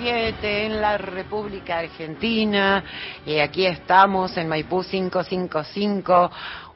17 en la República Argentina. Aquí estamos en Maipú 555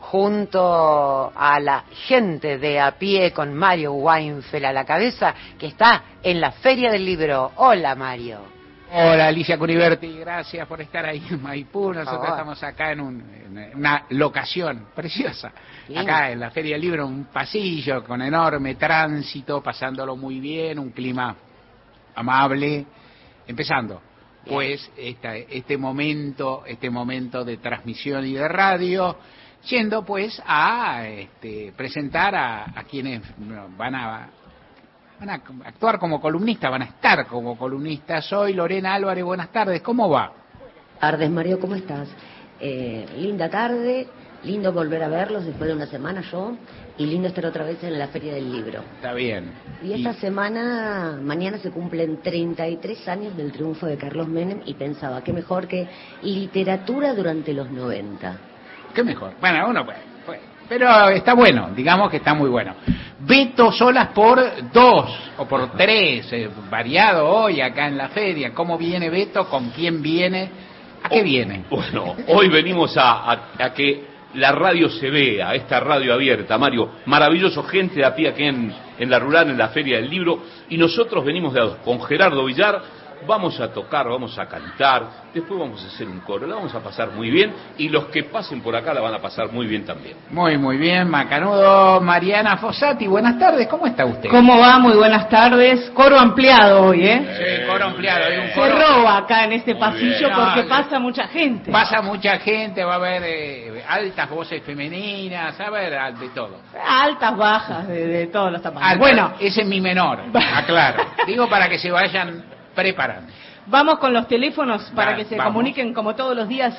junto a la gente de a pie con Mario Weinfeld a la cabeza, que está en la Feria del Libro. Hola, Mario. Hola, Alicia Cuniverti, gracias por estar ahí en Maipú. Nosotros estamos acá en una locación preciosa. Acá en la Feria del Libro, un pasillo con enorme tránsito, pasándolo muy bien, un clima amable. Empezando, pues, este momento de transmisión y de radio, yendo pues a presentar a quienes van a actuar como columnistas, van a estar como columnistas. Soy Lorena Álvarez, buenas tardes, ¿cómo va? Buenas tardes, Mario, ¿cómo estás? Linda tarde, lindo volver a verlos después de una semana y lindo estar otra vez en la Feria del Libro. Está bien. Y esta semana, mañana se cumplen 33 años del triunfo de Carlos Menem y pensaba, qué mejor que literatura durante los 90. ¿Qué mejor? Bueno, uno puede. Pero está bueno, digamos que está muy bueno. Beto Solas por 2 o por 3, variado hoy acá en la feria. ¿Cómo viene Beto? ¿Con quién viene? ¿A qué viene? Bueno, hoy venimos a que la radio se vea, esta radio abierta, Mario. Maravilloso, gente de a pie aquí en la rural, en la Feria del Libro. Y nosotros venimos de a dos, con Gerardo Villar. Vamos a tocar, vamos a cantar, después vamos a hacer un coro, la vamos a pasar muy bien y los que pasen por acá la van a pasar muy bien también. Muy bien, macanudo. Mariana Fossati, buenas tardes, ¿cómo está usted? ¿Cómo va? Muy buenas tardes. Coro ampliado hoy, ¿eh? Sí, coro ampliado. Hay un Se coro. roba acá en este pasillo bien. porque No, pasa mucha gente. Pasa mucha gente, va a haber altas voces femeninas, va a haber de todo. Altas, bajas, de todos los tamaños. Altas, Bueno, ese es mi menor, aclaro. Digo para que se vayan preparando. vamos con los teléfonos para que se vamos. comuniquen como todos los días.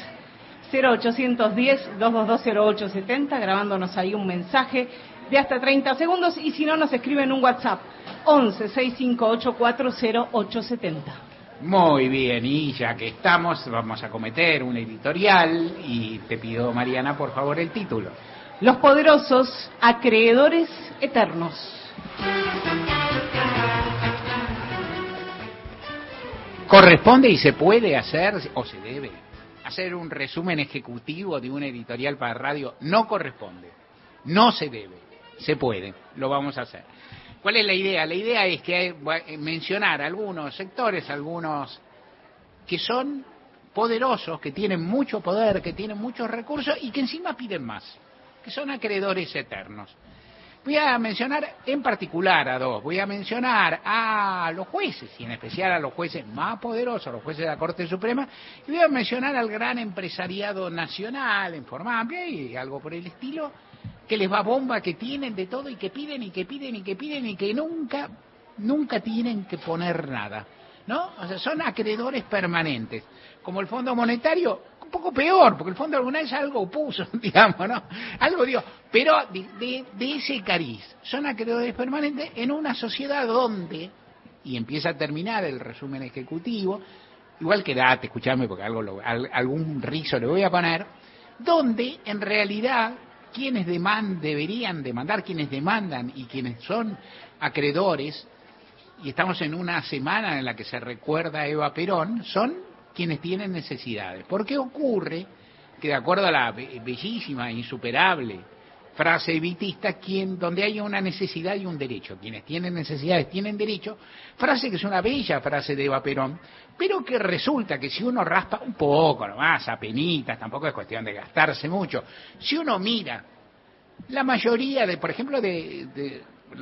0810-222-0870, grabándonos ahí un mensaje de hasta 30 segundos. Y si no, nos escriben un WhatsApp. 11-6584-0870. Muy bien, y ya que estamos, vamos a cometer un editorial y te pido, Mariana, por favor, el título. Los poderosos, acreedores eternos. ¿Corresponde y se puede hacer, o se debe, hacer un resumen ejecutivo de un editorial para radio? No corresponde, no se debe, se puede, lo vamos a hacer. ¿Cuál es la idea? La idea es que hay, mencionar algunos sectores, algunos que son poderosos, que tienen mucho poder, que tienen muchos recursos y que encima piden más, que son acreedores eternos. Voy a mencionar en particular a dos. Voy a mencionar a los jueces, y en especial a los jueces más poderosos, los jueces de la Corte Suprema, y voy a mencionar al gran empresariado nacional, en forma amplia y algo por el estilo, que les va bomba, que tienen de todo y que piden y que piden y que piden y que nunca tienen que poner nada, ¿no? O sea, son acreedores permanentes. Como el Fondo Monetario, un poco peor, porque el Fondo alguna vez algo puso, digamos, ¿no? Algo dio, pero de ese cariz. Son acreedores permanentes en una sociedad donde, y empieza a terminar el resumen ejecutivo, igual quédate, escuchame, porque algún rizo le voy a poner, donde en realidad quienes deberían demandar, quienes demandan y quienes son acreedores, y estamos en una semana en la que se recuerda a Eva Perón, son quienes tienen necesidades. Porque ocurre que, de acuerdo a la bellísima, insuperable frase evitista, donde hay una necesidad y un derecho, quienes tienen necesidades tienen derecho, frase que es una bella frase de Eva Perón, pero que resulta que si uno raspa un poco nomás, apenitas, tampoco es cuestión de gastarse mucho, si uno mira la mayoría por ejemplo, de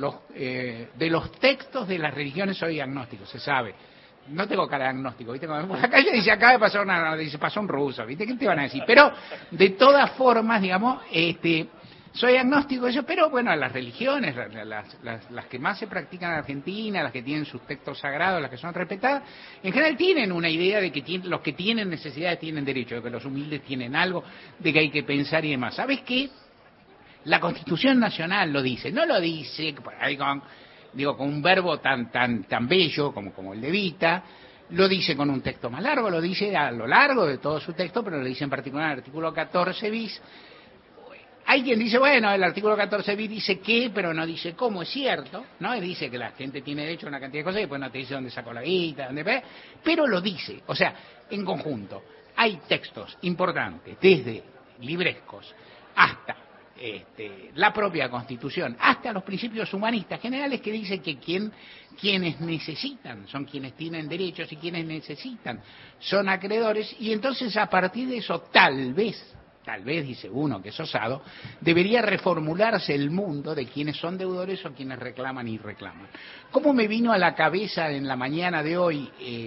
los textos de las religiones, soy agnóstico, se sabe. No tengo cara de agnóstico, ¿viste? Cuando por la calle dice, acaba de pasar pasó un ruso, ¿viste? ¿Qué te van a decir? Pero, de todas formas, digamos, soy agnóstico, pero bueno, las religiones, las que más se practican en Argentina, las que tienen sus textos sagrados, las que son respetadas, en general tienen una idea de que los que tienen necesidades tienen derecho, de que los humildes tienen algo, de que hay que pensar y demás. ¿Sabes qué? La Constitución Nacional lo dice, no lo dice por ahí con un verbo tan bello como el de Evita, lo dice con un texto más largo, lo dice a lo largo de todo su texto, pero lo dice en particular en el artículo 14 bis. hay quien dice, bueno, el artículo 14 bis dice qué, pero no dice cómo, es cierto, ¿no? Y dice que la gente tiene derecho a una cantidad de cosas y después no te dice dónde sacó la guita, pero lo dice, o sea, en conjunto. Hay textos importantes, desde librescos hasta la propia Constitución, hasta los principios humanistas generales que dicen que quienes necesitan son quienes tienen derechos y quienes necesitan son acreedores, y entonces a partir de eso tal vez, dice uno que es osado, debería reformularse el mundo de quienes son deudores o quienes reclaman y reclaman. ¿Cómo me vino a la cabeza en la mañana de hoy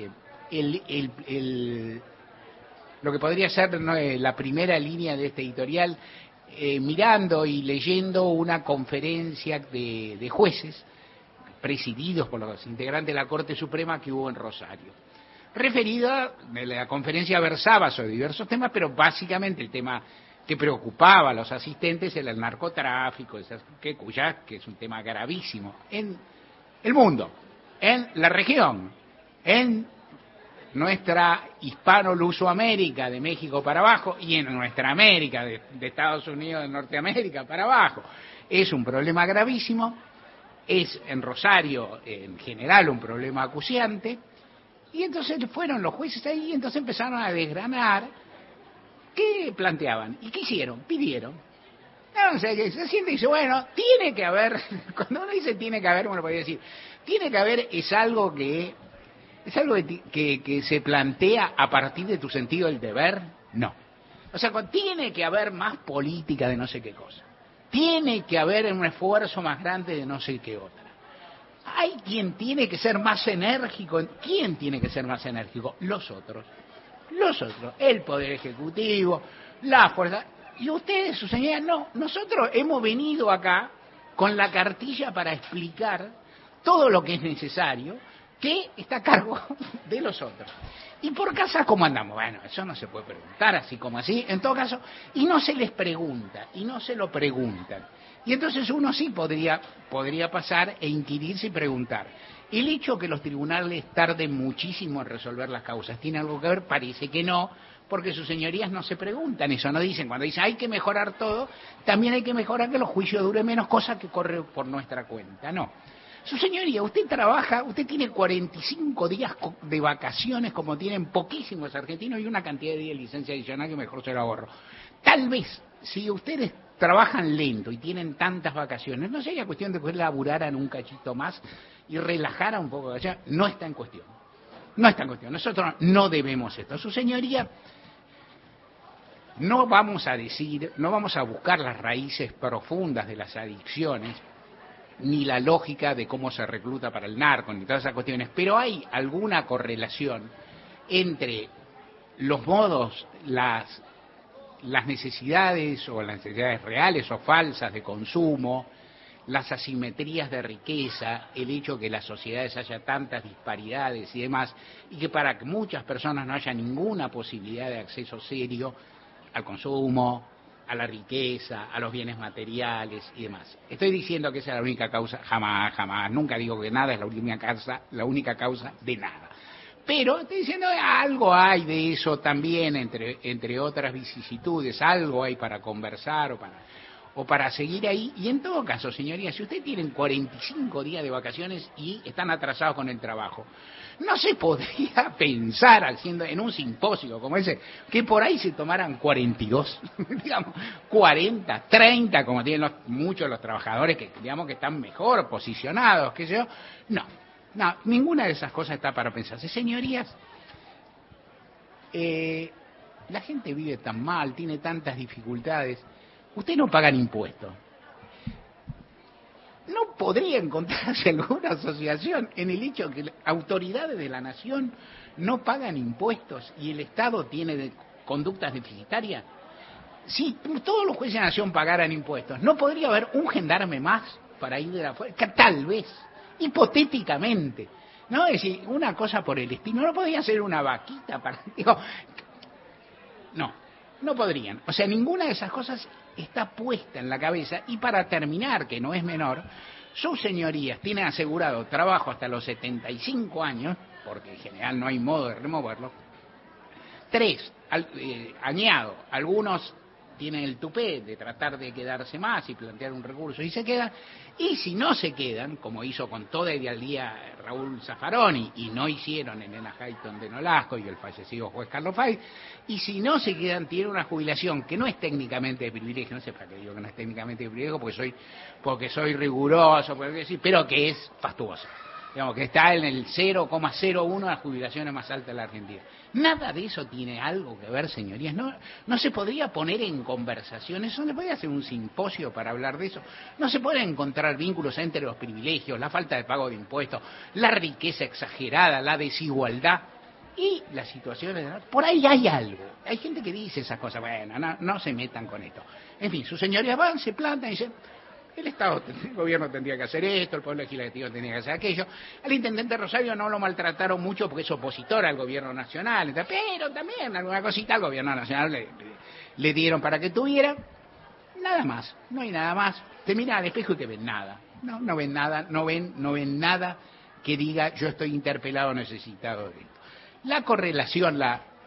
lo que podría ser, ¿no?, la primera línea de este editorial, mirando y leyendo una conferencia de jueces presididos por los integrantes de la Corte Suprema que hubo en Rosario? Referida, la conferencia versaba sobre diversos temas, pero básicamente el tema que preocupaba a los asistentes era el narcotráfico, que es un tema gravísimo en el mundo, en la región, en nuestra hispano-lusoamérica de México para abajo y en nuestra América de Estados Unidos de Norteamérica para abajo. Es un problema gravísimo, es en Rosario en general un problema acuciante, y entonces fueron los jueces ahí y entonces empezaron a desgranar qué planteaban y qué hicieron, pidieron. No, o sea, se siente y dice, bueno, tiene que haber, cuando uno dice tiene que haber, uno podría decir, tiene que haber es algo que se plantea a partir de tu sentido del deber, no. O sea, tiene que haber más política de no sé qué cosa. Tiene que haber un esfuerzo más grande de no sé qué otra. Hay quien tiene que ser más enérgico. ¿Quién tiene que ser más enérgico? Los otros. El Poder Ejecutivo, la fuerza. Y ustedes, sus señorías, no. Nosotros hemos venido acá con la cartilla para explicar todo lo que es necesario, que está a cargo de los otros. ¿Y por casa cómo andamos? Bueno, eso no se puede preguntar así como así, en todo caso, y no se les pregunta, y no se lo preguntan. Y entonces uno sí podría pasar e inquirirse y preguntar. El hecho que los tribunales tarden muchísimo en resolver las causas, ¿tiene algo que ver? Parece que no, porque sus señorías no se preguntan eso, no dicen, cuando dicen hay que mejorar todo, también hay que mejorar que los juicios duren menos, cosa que corre por nuestra cuenta, no. Su señoría, usted trabaja, usted tiene 45 días de vacaciones como tienen poquísimos argentinos y una cantidad de días de licencia adicional que mejor se lo ahorro. Tal vez, si ustedes trabajan lento y tienen tantas vacaciones, no sería cuestión de que laburaran un cachito más y relajaran un poco. No está en cuestión. No está en cuestión. Nosotros no debemos esto. Su señoría, no vamos a buscar las raíces profundas de las adicciones, ni la lógica de cómo se recluta para el narco, ni todas esas cuestiones, pero hay alguna correlación entre los modos, las necesidades, o las necesidades reales o falsas de consumo, las asimetrías de riqueza, el hecho que en las sociedades haya tantas disparidades y demás, y que para que muchas personas no haya ninguna posibilidad de acceso serio al consumo, a la riqueza, a los bienes materiales y demás. Estoy diciendo que esa es la única causa, jamás, nunca digo que nada es la única causa de nada. Pero estoy diciendo algo hay de eso también, entre otras vicisitudes, algo hay para conversar o para seguir ahí. Y en todo caso, señorías, si ustedes tienen 45 días de vacaciones y están atrasados con el trabajo, ¿no se podría pensar, haciendo en un simposio como ese, que por ahí se tomaran 42, digamos, 40, 30, como tienen muchos los trabajadores que, digamos, que están mejor posicionados, qué sé yo? No, ninguna de esas cosas está para pensarse. Señorías, la gente vive tan mal, tiene tantas dificultades, ustedes no pagan impuestos. ¿No podría encontrarse alguna asociación en el hecho que autoridades de la nación no pagan impuestos y el Estado tiene conductas deficitarias? Si todos los jueces de la nación pagaran impuestos, ¿no podría haber un gendarme más para ir de la fuerza? Tal vez, hipotéticamente, ¿no? Es decir, una cosa por el estilo. ¿No podría ser una vaquita para...? Digo, no podrían. O sea, ninguna de esas cosas está puesta en la cabeza. Y para terminar, que no es menor, sus señorías tienen asegurado trabajo hasta los 75 años, porque en general no hay modo de removerlo. 3, añado, algunos tienen el tupé de tratar de quedarse más y plantear un recurso y se quedan, y si no se quedan, como hizo con toda el día Raúl Zaffaroni, y no hicieron en Elena Hayton de Nolasco y el fallecido juez Carlos Fay, y si no se quedan, tienen una jubilación que no es técnicamente de privilegio, no sé para qué digo que no es técnicamente de privilegio, porque soy riguroso, pero que es fastuosa. Digamos que está en el 0,01 de las jubilaciones más altas de la Argentina. Nada de eso tiene algo que ver, señorías. No se podría poner en conversaciones, no se podría hacer un simposio para hablar de eso. No se pueden encontrar vínculos entre los privilegios, la falta de pago de impuestos, la riqueza exagerada, la desigualdad y las situaciones. Por ahí hay algo. Hay gente que dice esas cosas. Bueno, no se metan con esto. En fin, sus señorías van, se plantan y dicen: el gobierno tendría que hacer esto, el Poder Legislativo tendría que hacer aquello. Al intendente Rosario no lo maltrataron mucho porque es opositor al gobierno nacional, pero también alguna cosita al gobierno nacional le dieron para que tuviera. Nada más, no hay nada más. Te miran al espejo y te ven nada. No ven nada, no ven nada que diga yo estoy interpelado o necesitado de esto. La correlación,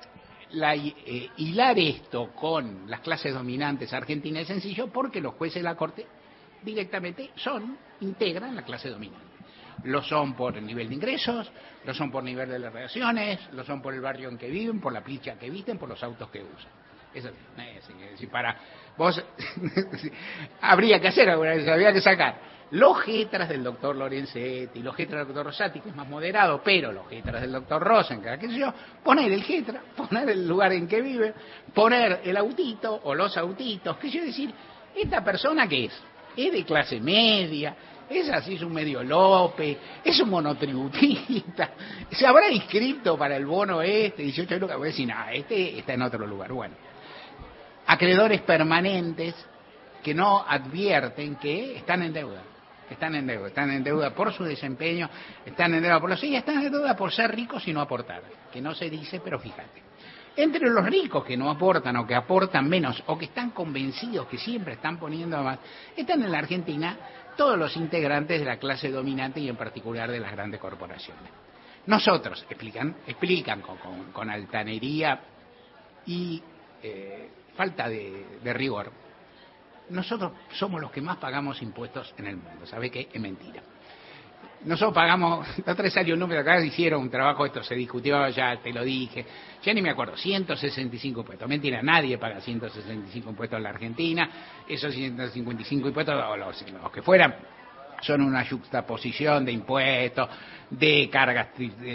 hilar esto con las clases dominantes argentinas es sencillo porque los jueces de la Corte directamente integran la clase dominante. Lo son por el nivel de ingresos, lo son por nivel de las relaciones, lo son por el barrio en que viven, por la plicha que visten, por los autos que usan. Eso es para vos habría que hacer alguna vez, habría que sacar los jetras del doctor Lorenzetti, los jetras del doctor Rosati, que es más moderado, pero los jetras del doctor Rosenberg, qué sé yo, poner el jetra, poner el lugar en que vive, poner el autito o los autitos, qué sé yo, decir, esta persona ¿qué es? Es de clase media, es así, es un medio López, es un monotributista, se habrá inscrito para el bono 18 lucas, voy a decir, este está en otro lugar. Bueno, acreedores permanentes que no advierten que están en deuda por su desempeño, están en deuda por los están en deuda por ser ricos y no aportar, que no se dice, pero fíjate. Entre los ricos que no aportan o que aportan menos o que están convencidos que siempre están poniendo más, están en la Argentina todos los integrantes de la clase dominante y en particular de las grandes corporaciones. Nosotros, explican con altanería y falta de rigor, nosotros somos los que más pagamos impuestos en el mundo. ¿Sabe qué? Es mentira. Nosotros pagamos, la otra vez salió un número, acá hicieron un trabajo, esto se discutió, ya te lo dije, ya ni me acuerdo, 165 impuestos. Mentira, nadie paga 165 impuestos en la Argentina, esos 155 impuestos, o los que fueran, son una yuxtaposición de impuestos, de cargas,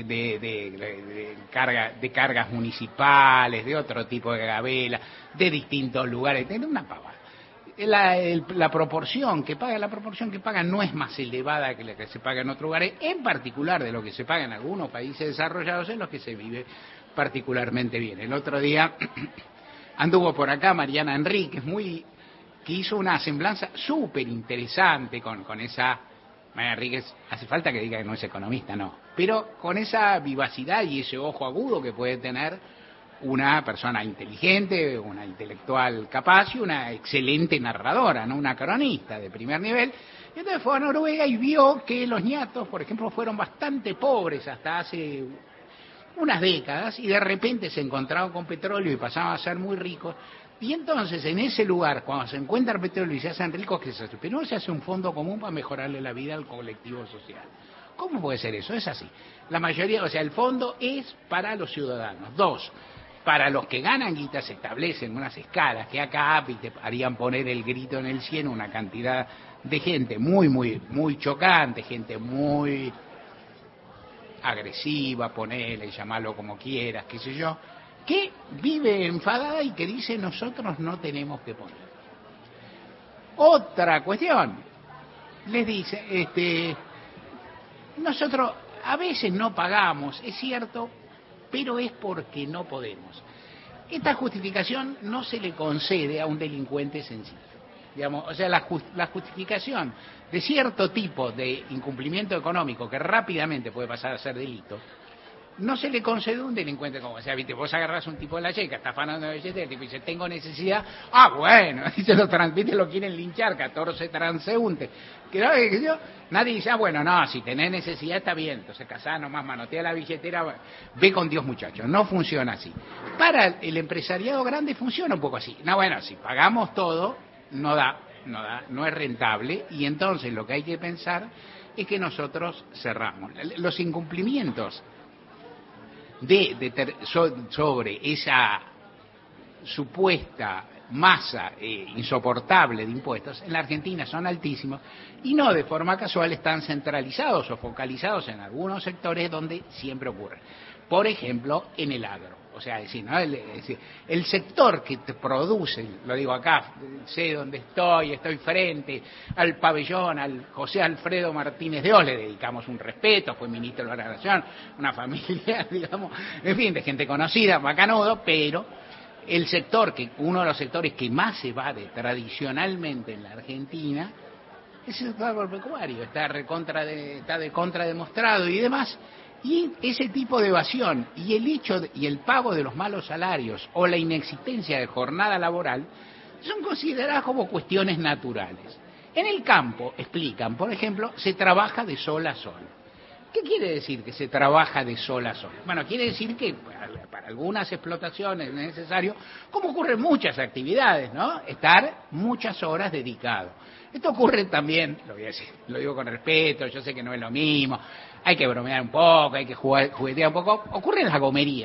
de cargas municipales, de otro tipo de gabela, de distintos lugares, de una pavada. La proporción que paga no es más elevada que la que se paga en otros lugares, en particular de lo que se paga en algunos países desarrollados en los que se vive particularmente bien. El otro día anduvo por acá Mariana Enríquez, que hizo una semblanza súper interesante con esa. Mariana Enríquez, hace falta que diga que no es economista, no, pero con esa vivacidad y ese ojo agudo que puede tener una persona inteligente, una intelectual capaz y una excelente narradora, ¿no? Una cronista de primer nivel. Y entonces fue a Noruega y vio que los ñatos, por ejemplo, fueron bastante pobres hasta hace unas décadas y de repente se encontraban con petróleo y pasaban a ser muy ricos. Y entonces en ese lugar, cuando se encuentra petróleo y se hacen ricos, ¿qué se hace? Pero no se hace un fondo común para mejorarle la vida al colectivo social. ¿Cómo puede ser eso? Es así. La mayoría, o sea, el fondo es para los ciudadanos. 2, para los que ganan guita se establecen unas escalas que acá te harían poner el grito en el cielo una cantidad de gente muy chocante, gente muy agresiva, ponele, llamarlo como quieras, qué sé yo, que vive enfadada y que dice nosotros no tenemos que poner. Otra cuestión, les dice, nosotros a veces no pagamos, es cierto, pero es porque no podemos. Esta justificación no se le concede a un delincuente sencillo. Digamos, o sea, la justificación de cierto tipo de incumplimiento económico que rápidamente puede pasar a ser delito, no se le concede un delincuente como, o sea, viste, vos agarrás un tipo de la checa, está afanando de billete, el tipo dice, tengo necesidad, bueno, y se lo transmite, lo quieren linchar, 14 transeúntes, nadie dice, bueno, no, si tenés necesidad está bien, entonces casá nomás, manotea la billetera, ve con Dios muchachos, no funciona así. Para el empresariado grande funciona un poco así, no, bueno, si pagamos todo, no es rentable, y entonces lo que hay que pensar es que nosotros cerramos. Los incumplimientos sobre esa supuesta masa insoportable de impuestos en la Argentina son altísimos y no de forma casual están centralizados o focalizados en algunos sectores donde siempre ocurre. Por ejemplo, en el agro. O sea, ¿no? El sector que te produce, lo digo acá, sé dónde estoy frente al pabellón, al José Alfredo Martínez de Oz, le dedicamos un respeto, fue ministro de la Nación, una familia, digamos, en fin, de gente conocida, macanudo, pero el sector, uno de los sectores que más se evade tradicionalmente en la Argentina, es el sector agropecuario, está de contra demostrado y demás. Y ese tipo de evasión y el pago de los malos salarios o la inexistencia de jornada laboral son consideradas como cuestiones naturales. En el campo, explican, por ejemplo, se trabaja de sol a sol. ¿Qué quiere decir que se trabaja de sol a sol? Bueno, quiere decir que para algunas explotaciones es necesario, como ocurre en muchas actividades, ¿no? Estar muchas horas dedicado. Esto ocurre también, lo voy a decir, lo digo con respeto, yo sé que no es lo mismo, hay que bromear un poco, hay que juguetear un poco, ocurre en la gomería,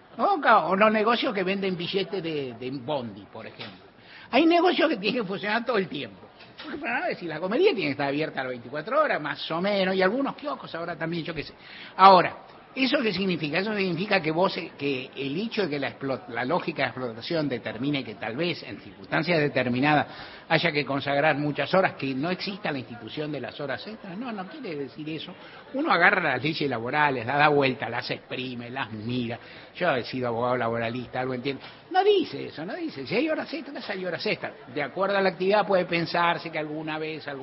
o los negocios que venden billetes de bondi, por ejemplo. Hay negocios que tienen que funcionar todo el tiempo. Porque para nada decir, la comedia tiene que estar abierta a las 24 horas, más o menos, y algunos kioscos ahora también, yo qué sé. Ahora, ¿eso qué significa? Eso significa que el hecho de que la lógica de explotación determine que tal vez en circunstancias determinadas haya que consagrar muchas horas, que no exista la institución de las horas extras, no quiere decir eso. Uno agarra las leyes laborales, las da vuelta, las exprime, las mira. Yo he sido abogado laboralista, algo entiendo. No dice eso, no dice. Si hay horas extras, hay horas extras. De acuerdo a la actividad puede pensarse que algunas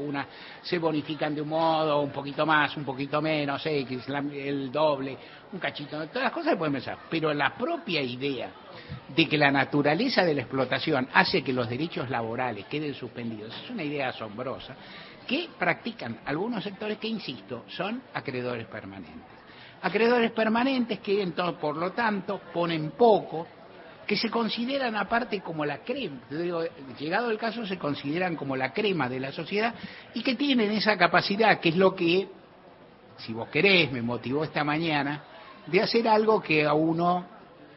se bonifican de un modo, un poquito más, un poquito menos, X, el doble, un cachito, todas las cosas se pueden pensar. Pero la propia idea de que la naturaleza de la explotación hace que los derechos laborales queden suspendidos es una idea asombrosa que practican algunos sectores que, insisto, son acreedores permanentes. Acreedores permanentes que, entonces, por lo tanto, ponen poco, que se consideran aparte como la crema, llegado el caso se consideran como la crema de la sociedad y que tienen esa capacidad, que es lo que, si vos querés, me motivó esta mañana, de hacer algo que a uno,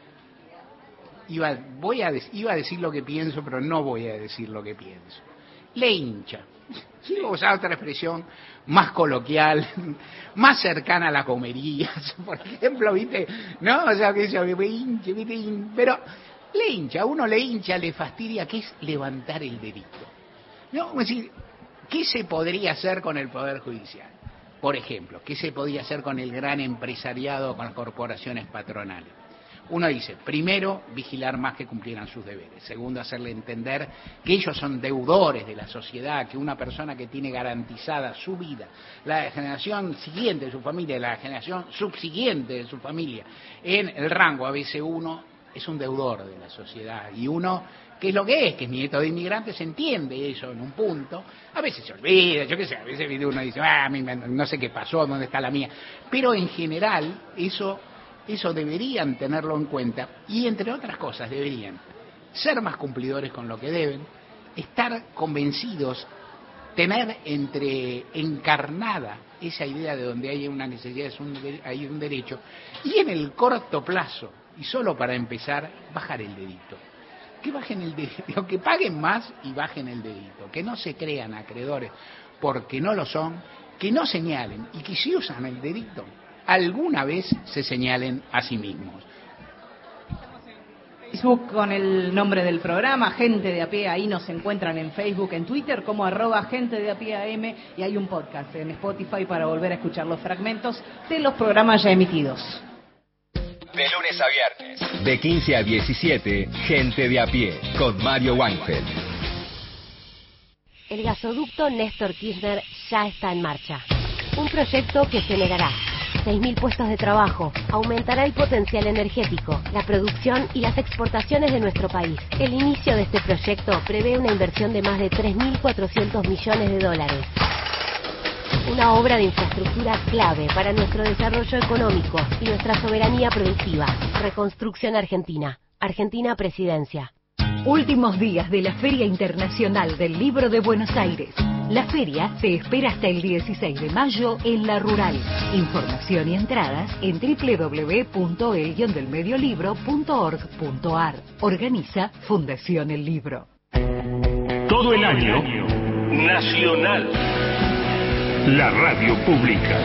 iba a decir lo que pienso, pero no voy a decir lo que pienso, le hincha. Sí, voy a usar otra expresión más coloquial, más cercana a la comería, por ejemplo, ¿viste? ¿No? O sea, que eso, pero le hincha, a uno le hincha, le fastidia, que es levantar el dedito. ¿No? Es decir, ¿qué se podría hacer con el Poder Judicial? Por ejemplo, ¿qué se podría hacer con el gran empresariado, con las corporaciones patronales? Uno dice, primero, vigilar más que cumplieran sus deberes. Segundo, hacerle entender que ellos son deudores de la sociedad, que una persona que tiene garantizada su vida, la generación siguiente de su familia, la generación subsiguiente de su familia, en el rango, a veces uno es un deudor de la sociedad. Y uno, ¿qué es lo que es? Que es nieto de inmigrantes, entiende eso en un punto. A veces se olvida, yo qué sé, a veces uno dice, no sé qué pasó, dónde está la mía. Pero en general, eso deberían tenerlo en cuenta y, entre otras cosas, deberían ser más cumplidores con lo que deben, estar convencidos, tener encarnada esa idea de donde hay una necesidad, hay un derecho, y en el corto plazo, y solo para empezar, bajar el dedito. Que bajen el dedito, que paguen más y bajen el dedito, que no se crean acreedores porque no lo son, que no señalen y que si usan el dedito, alguna vez se señalen a sí mismos. Facebook con el nombre del programa, Gente de a Pie, ahí nos encuentran en Facebook, en Twitter como @Gente de a Pie AM, y hay un podcast en Spotify para volver a escuchar los fragmentos de los programas ya emitidos. De lunes a viernes, de 15 a 17, Gente de a Pie, con Mario Weinfeld. El gasoducto Néstor Kirchner ya está en marcha. Un proyecto que generará 6.000 puestos de trabajo. Aumentará el potencial energético, la producción y las exportaciones de nuestro país. El inicio de este proyecto prevé una inversión de más de 3.400 millones de dólares. Una obra de infraestructura clave para nuestro desarrollo económico y nuestra soberanía productiva. Reconstrucción Argentina. Argentina Presidencia. Últimos días de la Feria Internacional del Libro de Buenos Aires. La feria te espera hasta el 16 de mayo en La Rural. Información y entradas en www.el-delmediolibro.org.ar. Organiza Fundación El Libro. Todo el año, Nacional, la radio pública.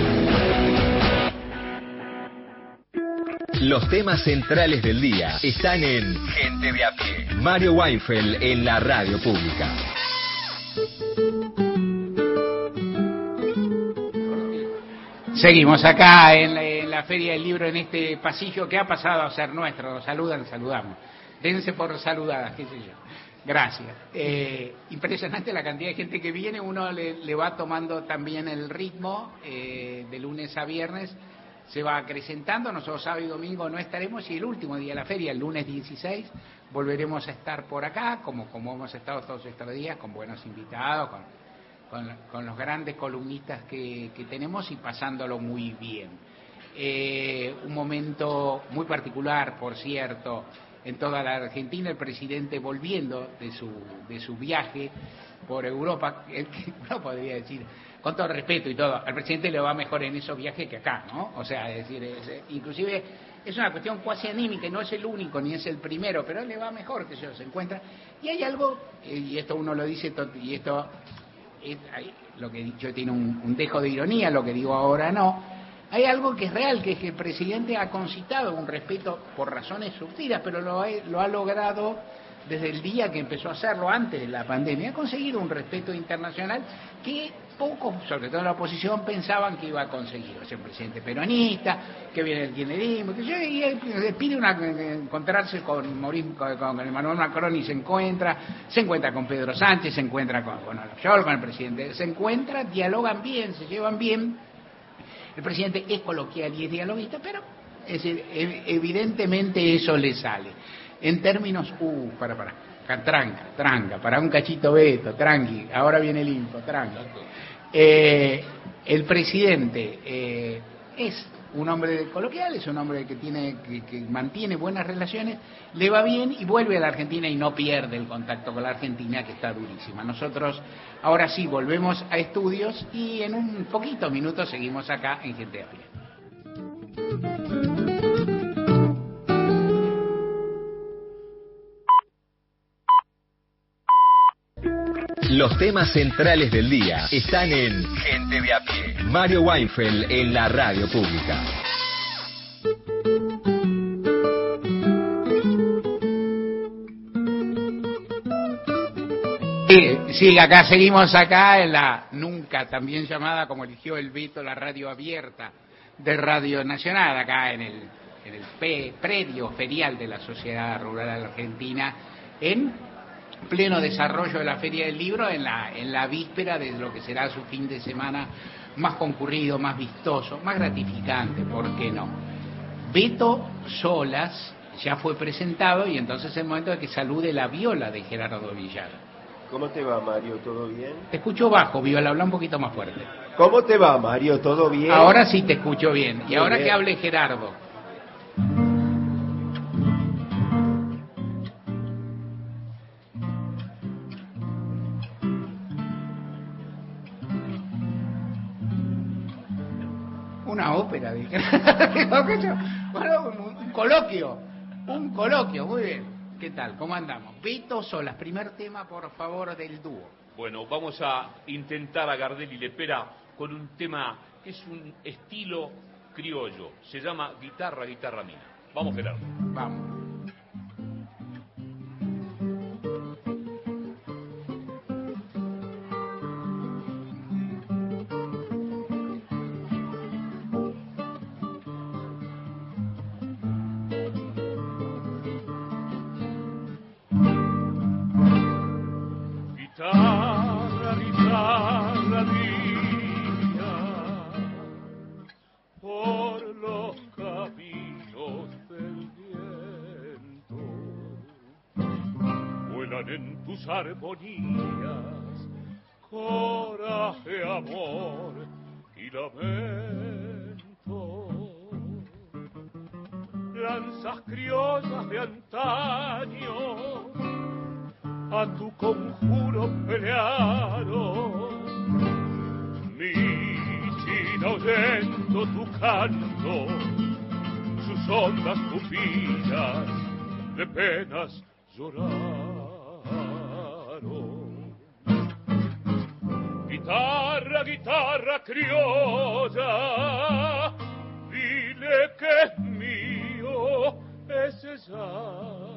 Los temas centrales del día están en Gente de a Pie. Mario Weinfeld en la radio pública. Seguimos acá en la Feria del Libro, en este pasillo que ha pasado a ser nuestro. Nos saludan, saludamos. Dense por saludadas, qué sé yo. Gracias. Impresionante la cantidad de gente que viene. Uno le va tomando también el ritmo de lunes a viernes. Se va acrecentando. Nosotros sábado y domingo no estaremos, y el último día de la feria, el lunes 16, volveremos a estar por acá, como hemos estado todos estos días, con buenos invitados, con los grandes columnistas que tenemos, y pasándolo muy bien. Un momento muy particular, por cierto, en toda la Argentina, el presidente volviendo de su viaje por Europa, uno podría decir, con todo respeto y todo, al presidente le va mejor en esos viajes que acá, ¿no? O sea, es decir, inclusive es una cuestión cuasi anímica, y no es el único ni es el primero, pero le va mejor, que se encuentra. Y hay algo, y esto uno lo dice, y esto, lo que he dicho tiene un dejo de ironía, lo que digo ahora no. Hay algo que es real, que es que el presidente ha concitado un respeto por razones subtiles, pero lo ha logrado desde el día que empezó a hacerlo, antes de la pandemia. Ha conseguido un respeto internacional que pocos, sobre todo la oposición, pensaban que iba a conseguir. O sea, un presidente peronista, que viene el kirchnerismo, y le pide encontrarse con Emmanuel Macron, y se encuentra con Pedro Sánchez, se encuentra con Olaf Scholz, con el presidente, se encuentra, dialogan bien, se llevan bien. El presidente es coloquial y es dialoguista, pero evidentemente eso le sale. En términos, tranca, para un cachito Beto, tranqui, ahora viene el info, tranqui. El presidente es un hombre coloquial, es un hombre que mantiene buenas relaciones, le va bien y vuelve a la Argentina y no pierde el contacto con la Argentina, que está durísima. Nosotros ahora sí volvemos a estudios y en un poquito minutos seguimos acá en Gente de a Pie. Los temas centrales del día están en Gente de a Pie. Mario Weinfeld en la radio pública. Sí, acá seguimos acá en la nunca también llamada, como eligió el Beto, la radio abierta de Radio Nacional, acá en el predio ferial de la Sociedad Rural Argentina, en pleno desarrollo de la Feria del Libro, en la víspera de lo que será su fin de semana más concurrido, más vistoso, más gratificante, ¿por qué no? Beto Solas ya fue presentado, y entonces es el momento de que salude la viola de Gerardo Villar. ¿Cómo te va, Mario? ¿Todo bien? Te escucho bajo, viola, habla un poquito más fuerte. ¿Cómo te va, Mario? ¿Todo bien? Ahora sí te escucho bien. Y Muy ahora bien. que hable Gerardo. Una ópera, dije. Bueno, un coloquio, muy bien. ¿Qué tal? ¿Cómo andamos? Beto Solas, primer tema, por favor, del dúo. Bueno, vamos a intentar a Gardel y Lepera con un tema que es un estilo criollo. Se llama Guitarra Mina. Vamos, Gerardo. Vamos. Guitarra mía, armonías, coraje, amor y lamento. Lanzas criollas de antaño a tu conjuro pelearon, mi china oyendo tu canto, sus hondas pupilas de penas lloraron. Guitarra, guitarra criolla, dile que es mío ese llanto.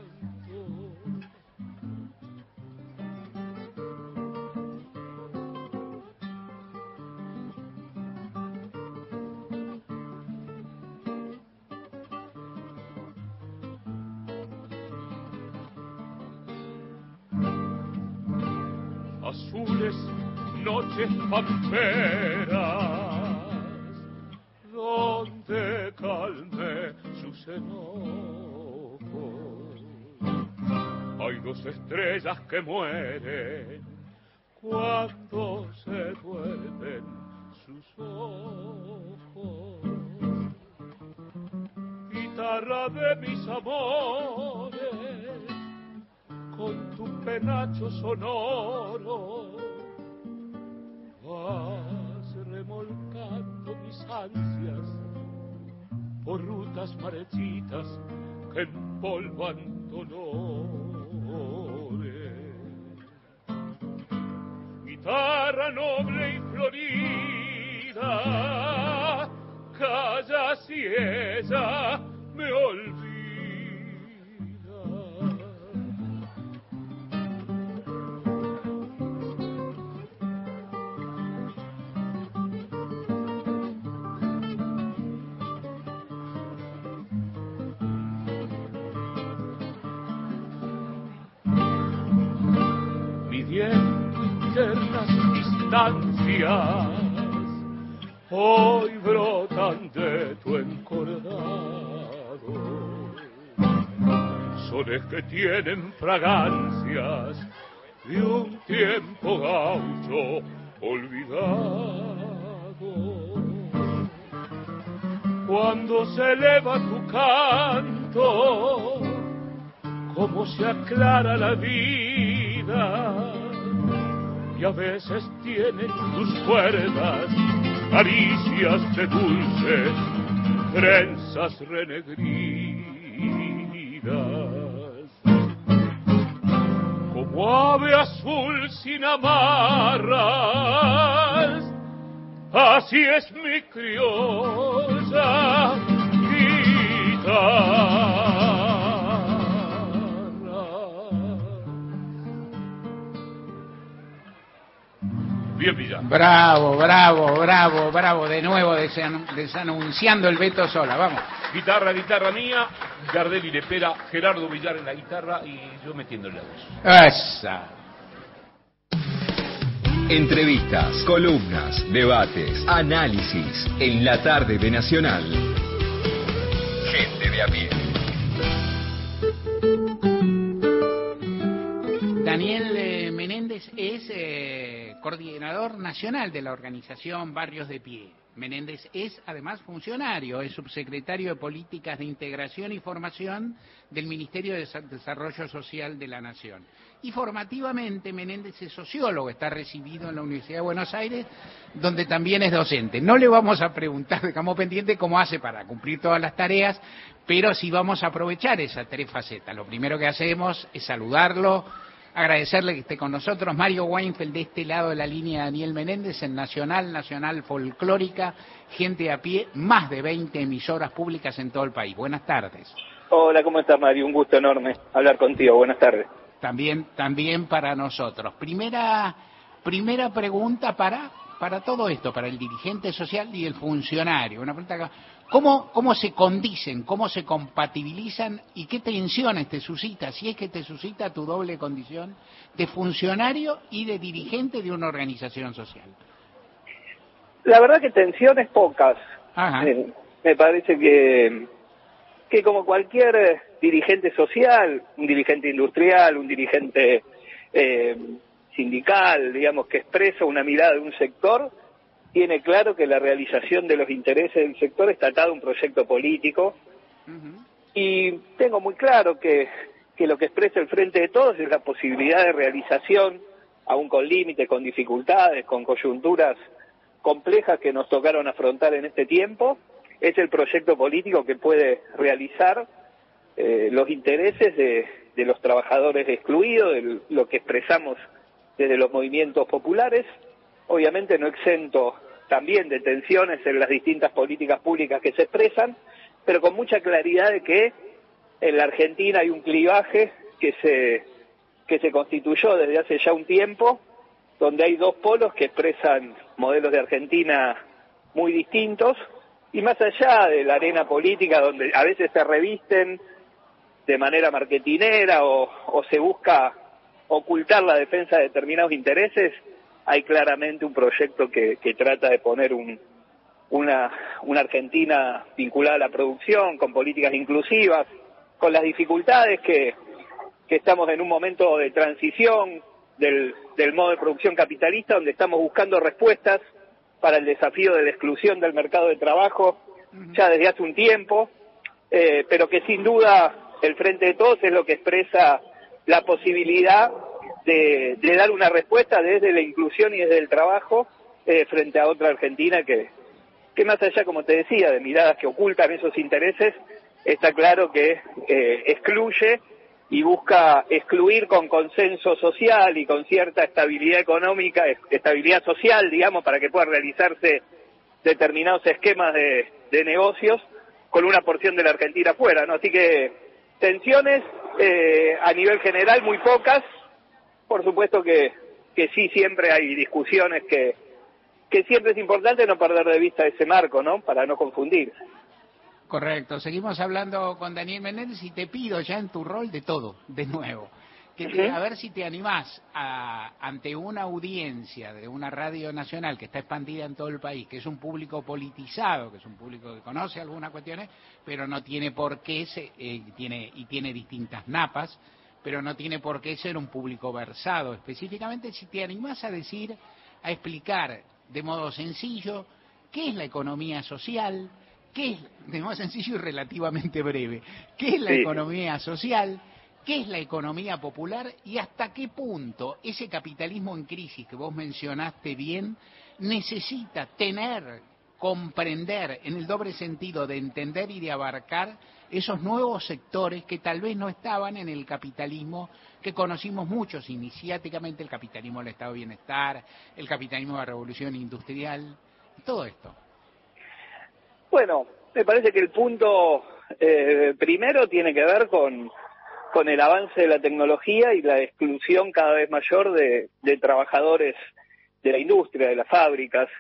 Azules noches pamperas, donde calme sus enojos. Hay dos estrellas que mueren cuando se duermen sus ojos. Guitarra de mis amores, con tu penacho sonoro vas remolcando mis ansias por rutas marechitas que empolvan dolores. Guitarra noble y florida, calla si ella me olvida. Eternas distancias hoy brotan de tu encordado, soles que tienen fragancias de un tiempo gaucho olvidado. Cuando se eleva tu canto, como se aclara la vida, y a veces tienen tus cuerdas caricias de dulces trenzas renegridas. Como ave azul sin amarras, así es mi criolla guitarra. Bien, Villán. Bravo, bravo, bravo, bravo. De nuevo desanunciando el Beto Sola. Vamos. Guitarra, guitarra mía. Gardel y Lepera, Gerardo Villar en la guitarra y yo metiéndole la voz. Esa. Entrevistas, columnas, debates, análisis en la tarde de Nacional. Gente de a pie. Daniel Menéndez es coordinador nacional de la organización Barrios de Pie. Menéndez es además funcionario, es subsecretario de Políticas de Integración y Formación del Ministerio de Desarrollo Social de la Nación. Y formativamente Menéndez es sociólogo, está recibido en la Universidad de Buenos Aires, donde también es docente. No le vamos a preguntar, dejamos pendiente cómo hace para cumplir todas las tareas, pero sí vamos a aprovechar esas tres facetas. Lo primero que hacemos es saludarlo, agradecerle que esté con nosotros. Mario Weinfeld, de este lado de la línea, Daniel Menéndez, en Nacional Folclórica, Gente a Pie, más de 20 emisoras públicas en todo el país. Buenas tardes. Hola, ¿cómo estás, Mario? Un gusto enorme hablar contigo. Buenas tardes. También para nosotros. Primera pregunta para todo esto, para el dirigente social y el funcionario. Una pregunta: ¿cómo se condicen, cómo se compatibilizan y qué tensiones te suscita, si es que te suscita tu doble condición de funcionario y de dirigente de una organización social? La verdad que tensiones pocas. Ajá. Me parece que como cualquier dirigente social, un dirigente industrial, un dirigente sindical, digamos, que expresa una mirada de un sector, tiene claro que la realización de los intereses del sector está atado a un proyecto político. Y tengo muy claro que lo que expresa el Frente de Todos es la posibilidad de realización, aún con límites, con dificultades, con coyunturas complejas que nos tocaron afrontar en este tiempo. Es el proyecto político que puede realizar los intereses de los trabajadores excluidos, de lo que expresamos desde los movimientos populares, obviamente no exento también de tensiones en las distintas políticas públicas que se expresan, pero con mucha claridad de que en la Argentina hay un clivaje que se constituyó desde hace ya un tiempo, donde hay dos polos que expresan modelos de Argentina muy distintos, y más allá de la arena política, donde a veces se revisten de manera marketinera o se busca ocultar la defensa de determinados intereses, hay claramente un proyecto que trata de poner una Argentina vinculada a la producción, con políticas inclusivas, con las dificultades que estamos en un momento de transición del modo de producción capitalista, donde estamos buscando respuestas para el desafío de la exclusión del mercado de trabajo ya desde hace un tiempo, pero que sin duda el Frente de Todos es lo que expresa la posibilidad de dar una respuesta desde la inclusión y desde el trabajo frente a otra Argentina que más allá, como te decía, de miradas que ocultan esos intereses, está claro que excluye y busca excluir con consenso social y con cierta estabilidad económica, estabilidad social, digamos, para que puedan realizarse determinados esquemas de negocios con una porción de la Argentina afuera, ¿no? Así que tensiones a nivel general muy pocas. Por supuesto que sí, siempre hay discusiones que siempre es importante no perder de vista ese marco, ¿no? Para no confundir. Correcto. Seguimos hablando con Daniel Menéndez y te pido ya en tu rol de todo, de nuevo, a ver si te animás ante una audiencia de una radio nacional que está expandida en todo el país, que es un público politizado, que es un público que conoce algunas cuestiones, pero no tiene por qué, tiene distintas napas, pero no tiene por qué ser un público versado. Específicamente, si te animás a explicar de modo sencillo qué es la economía social, de modo sencillo y relativamente breve, qué es la economía social, qué es la economía popular y hasta qué punto ese capitalismo en crisis que vos mencionaste bien necesita comprender en el doble sentido de entender y de abarcar esos nuevos sectores que tal vez no estaban en el capitalismo que conocimos muchos iniciáticamente, el capitalismo del estado de bienestar, el capitalismo de la revolución industrial, todo esto. Bueno, me parece que el punto primero tiene que ver con el avance de la tecnología y la exclusión cada vez mayor de trabajadores de la industria, de las fábricas.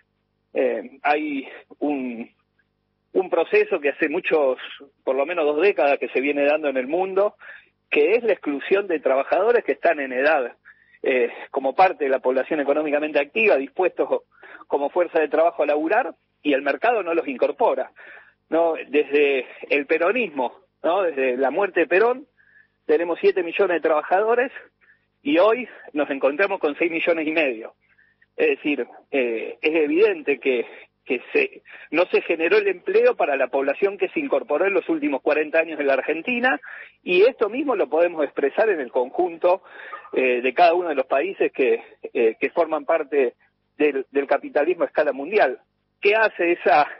Hay un proceso que hace por lo menos 2 décadas que se viene dando en el mundo, que es la exclusión de trabajadores que están en edad, como parte de la población económicamente activa, dispuestos como fuerza de trabajo a laburar, y el mercado no los incorpora, ¿no? Desde el peronismo, ¿no? Desde la muerte de Perón, tenemos 7 millones de trabajadores y hoy nos encontramos con 6,5 millones. Es decir, es evidente que no se generó el empleo para la población que se incorporó en los últimos 40 años en la Argentina, y esto mismo lo podemos expresar en el conjunto de cada uno de los países que forman parte del capitalismo a escala mundial. ¿Qué hace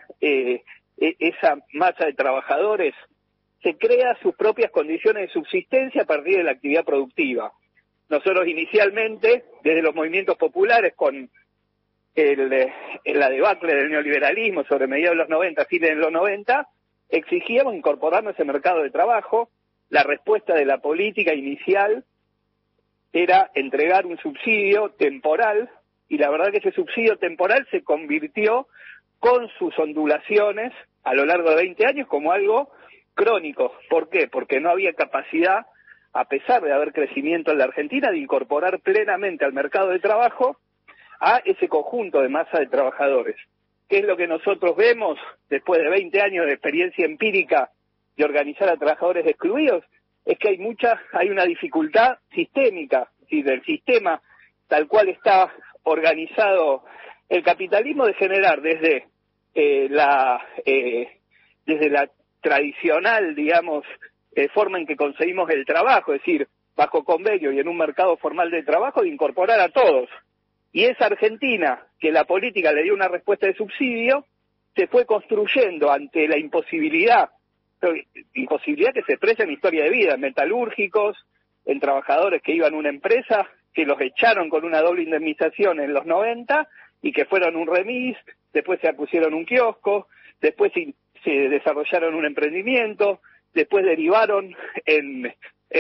esa masa de trabajadores? Se crea sus propias condiciones de subsistencia a partir de la actividad productiva. Nosotros inicialmente, desde los movimientos populares, con la debacle del neoliberalismo sobre mediados de los 90, fines de los 90, exigíamos incorporarnos a ese mercado de trabajo. La respuesta de la política inicial era entregar un subsidio temporal, y la verdad que ese subsidio temporal se convirtió, con sus ondulaciones a lo largo de 20 años, como algo crónico. ¿Por qué? Porque no había capacidad, a pesar de haber crecimiento en la Argentina, de incorporar plenamente al mercado de trabajo a ese conjunto de masa de trabajadores. ¿Qué es lo que nosotros vemos después de 20 años de experiencia empírica de organizar a trabajadores excluidos? Es que hay una dificultad sistémica y del sistema tal cual está organizado el capitalismo, de generar desde la tradicional, digamos, forma en que conseguimos el trabajo, es decir, bajo convenio y en un mercado formal de trabajo, de incorporar a todos. Y esa Argentina, que la política le dio una respuesta de subsidio, se fue construyendo ante la imposibilidad que se expresa en historia de vida, en metalúrgicos, en trabajadores que iban a una empresa, que los echaron con una doble indemnización en los 90 y que fueron un remis, después se pusieron un kiosco, después se desarrollaron un emprendimiento, después derivaron en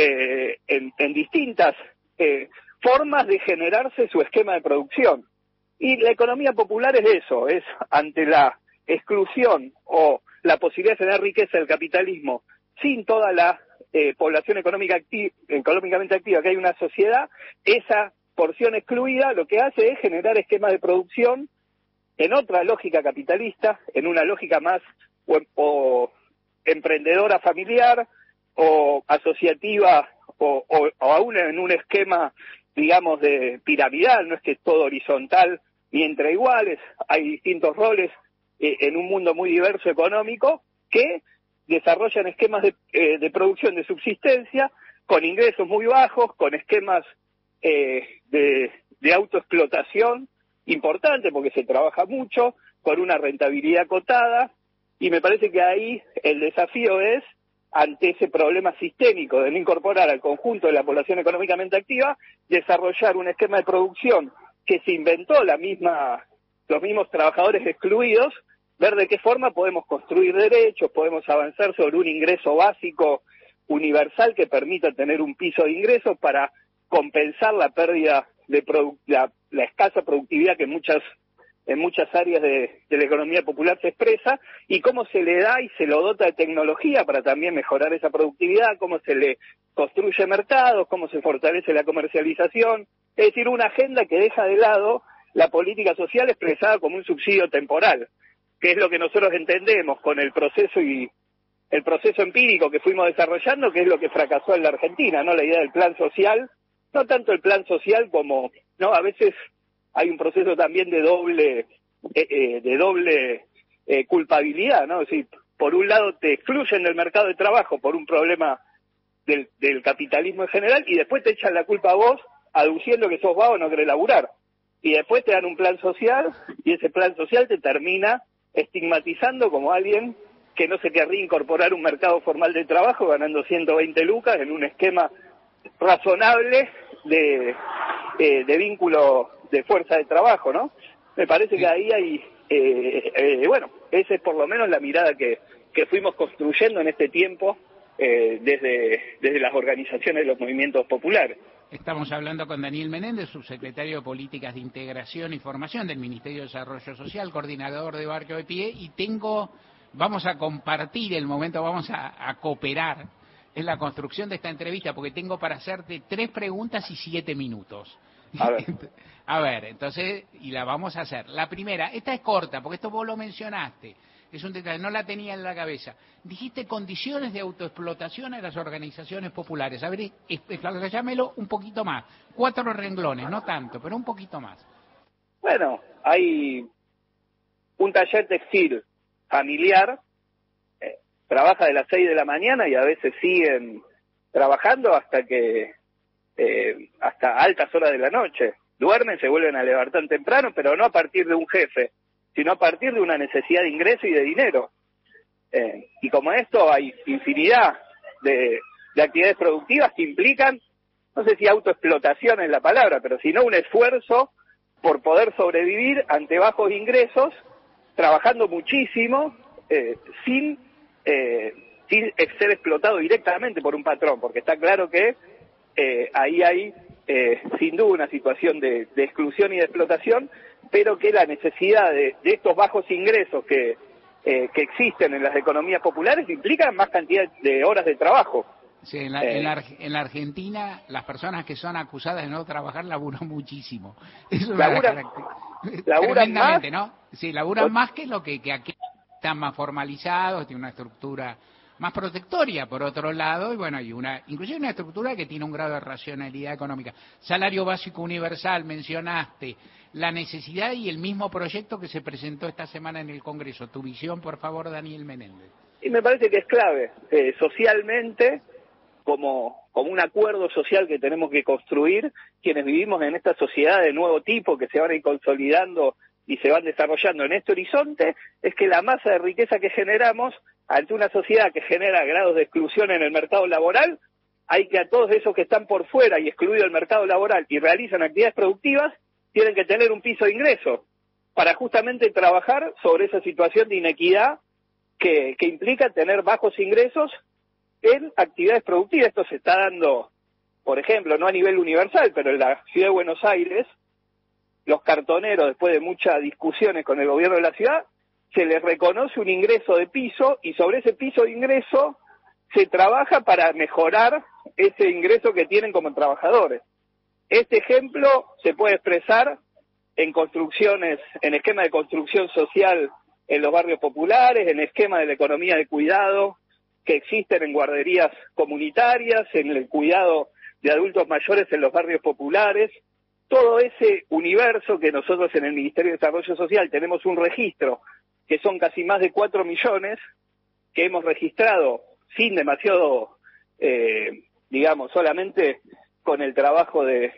distintas formas de generarse su esquema de producción. Y la economía popular es eso, es ante la exclusión o la posibilidad de generar riqueza del capitalismo sin toda la población económicamente activa que hay en una sociedad, esa porción excluida lo que hace es generar esquemas de producción en otra lógica capitalista, en una lógica más o emprendedora familiar o asociativa o aún en un esquema, digamos, de piramidal, no es que es todo horizontal ni entre iguales, hay distintos roles en un mundo muy diverso económico que desarrollan esquemas de producción de subsistencia con ingresos muy bajos, con esquemas de autoexplotación importante porque se trabaja mucho, con una rentabilidad acotada, y me parece que ahí el desafío es, ante ese problema sistémico de no incorporar al conjunto de la población económicamente activa, desarrollar un esquema de producción que se inventó los mismos trabajadores excluidos, ver de qué forma podemos construir derechos, podemos avanzar sobre un ingreso básico universal que permita tener un piso de ingresos para compensar la pérdida de la escasa productividad que en muchas áreas de la economía popular se expresa, y cómo se le da y se lo dota de tecnología para también mejorar esa productividad, cómo se le construye mercados, cómo se fortalece la comercialización, es decir, una agenda que deja de lado la política social expresada como un subsidio temporal, que es lo que nosotros entendemos con el proceso empírico que fuimos desarrollando, que es lo que fracasó en la Argentina, ¿no? La idea del plan social, no tanto el plan social como, ¿no? A veces hay un proceso también de doble culpabilidad, ¿no? Es decir, por un lado te excluyen del mercado de trabajo por un problema del capitalismo en general, y después te echan la culpa a vos aduciendo que sos vago o no querés laburar. Y después te dan un plan social, y ese plan social te termina estigmatizando como alguien que no se querría incorporar a un mercado formal de trabajo ganando 120 lucas en un esquema razonable de vínculo de fuerza de trabajo, ¿no? Me parece que ahí hay, bueno, esa es por lo menos la mirada que fuimos construyendo en este tiempo desde las organizaciones de los movimientos populares. Estamos hablando con Daniel Menéndez, subsecretario de Políticas de Integración y Formación del Ministerio de Desarrollo Social, coordinador de Barrio de Pie, y vamos a compartir el momento, vamos a cooperar en la construcción de esta entrevista, porque tengo para hacerte 3 preguntas y 7 minutos. A ver, entonces, y la vamos a hacer. La primera, esta es corta, porque esto vos lo mencionaste, es un detalle, no la tenía en la cabeza. Dijiste condiciones de autoexplotación en las organizaciones populares. A ver, expláyamelo un poquito más. 4 renglones, no tanto, pero un poquito más. Bueno, hay un taller textil familiar, trabaja de las 6 de la mañana y a veces siguen trabajando hasta altas horas de la noche. Duermen, se vuelven a levantar temprano, pero no a partir de un jefe, sino a partir de una necesidad de ingreso y de dinero. Y como esto hay infinidad de actividades productivas que implican, no sé si autoexplotación es la palabra, pero sino un esfuerzo por poder sobrevivir ante bajos ingresos, trabajando muchísimo, sin ser explotado directamente por un patrón, porque está claro que ahí hay sin duda una situación de exclusión y de explotación, pero que la necesidad de estos bajos ingresos que existen en las economías populares implican más cantidad de horas de trabajo. Sí, en la Argentina las personas que son acusadas de no trabajar laburan muchísimo. Eso laburan más, ¿no? Sí, laburan más que lo que aquí están más formalizados, tiene una estructura más protectoria por otro lado, y bueno, hay inclusive una estructura que tiene un grado de racionalidad económica. Salario básico universal, mencionaste, la necesidad y el mismo proyecto que se presentó esta semana en el Congreso. Tu visión, por favor, Daniel Menéndez. Y me parece que es clave, socialmente, como un acuerdo social que tenemos que construir, quienes vivimos en esta sociedad de nuevo tipo, que se van a ir consolidando y se van desarrollando en este horizonte, es que la masa de riqueza que generamos, ante una sociedad que genera grados de exclusión en el mercado laboral, hay que a todos esos que están por fuera y excluidos del mercado laboral y realizan actividades productivas, tienen que tener un piso de ingreso para justamente trabajar sobre esa situación de inequidad que implica tener bajos ingresos en actividades productivas. Esto se está dando, por ejemplo, no a nivel universal, pero en la ciudad de Buenos Aires, los cartoneros, después de muchas discusiones con el gobierno de la ciudad, se les reconoce un ingreso de piso y sobre ese piso de ingreso se trabaja para mejorar ese ingreso que tienen como trabajadores. Este ejemplo se puede expresar en construcciones, en esquema de construcción social en los barrios populares, en esquema de la economía de cuidado que existen en guarderías comunitarias, en el cuidado de adultos mayores en los barrios populares. Todo ese universo que nosotros en el Ministerio de Desarrollo Social tenemos un registro, que son casi más de 4 millones, que hemos registrado sin demasiado, solamente con el trabajo de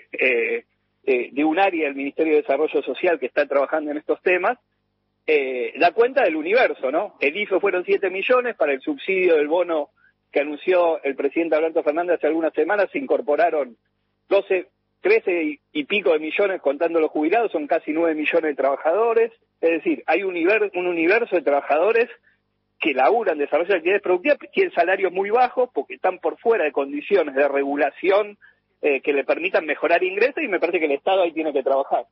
un área del Ministerio de Desarrollo Social que está trabajando en estos temas, da cuenta del universo, ¿no? El IFE fueron 7 millones, para el subsidio del bono que anunció el presidente Alberto Fernández hace algunas semanas se incorporaron 13 y pico de millones contando los jubilados, son casi 9 millones de trabajadores, es decir, hay un universo de trabajadores que laburan, desarrollan actividades productivas, tienen salarios muy bajos porque están por fuera de condiciones de regulación que le permitan mejorar ingresos, y me parece que el Estado ahí tiene que trabajar.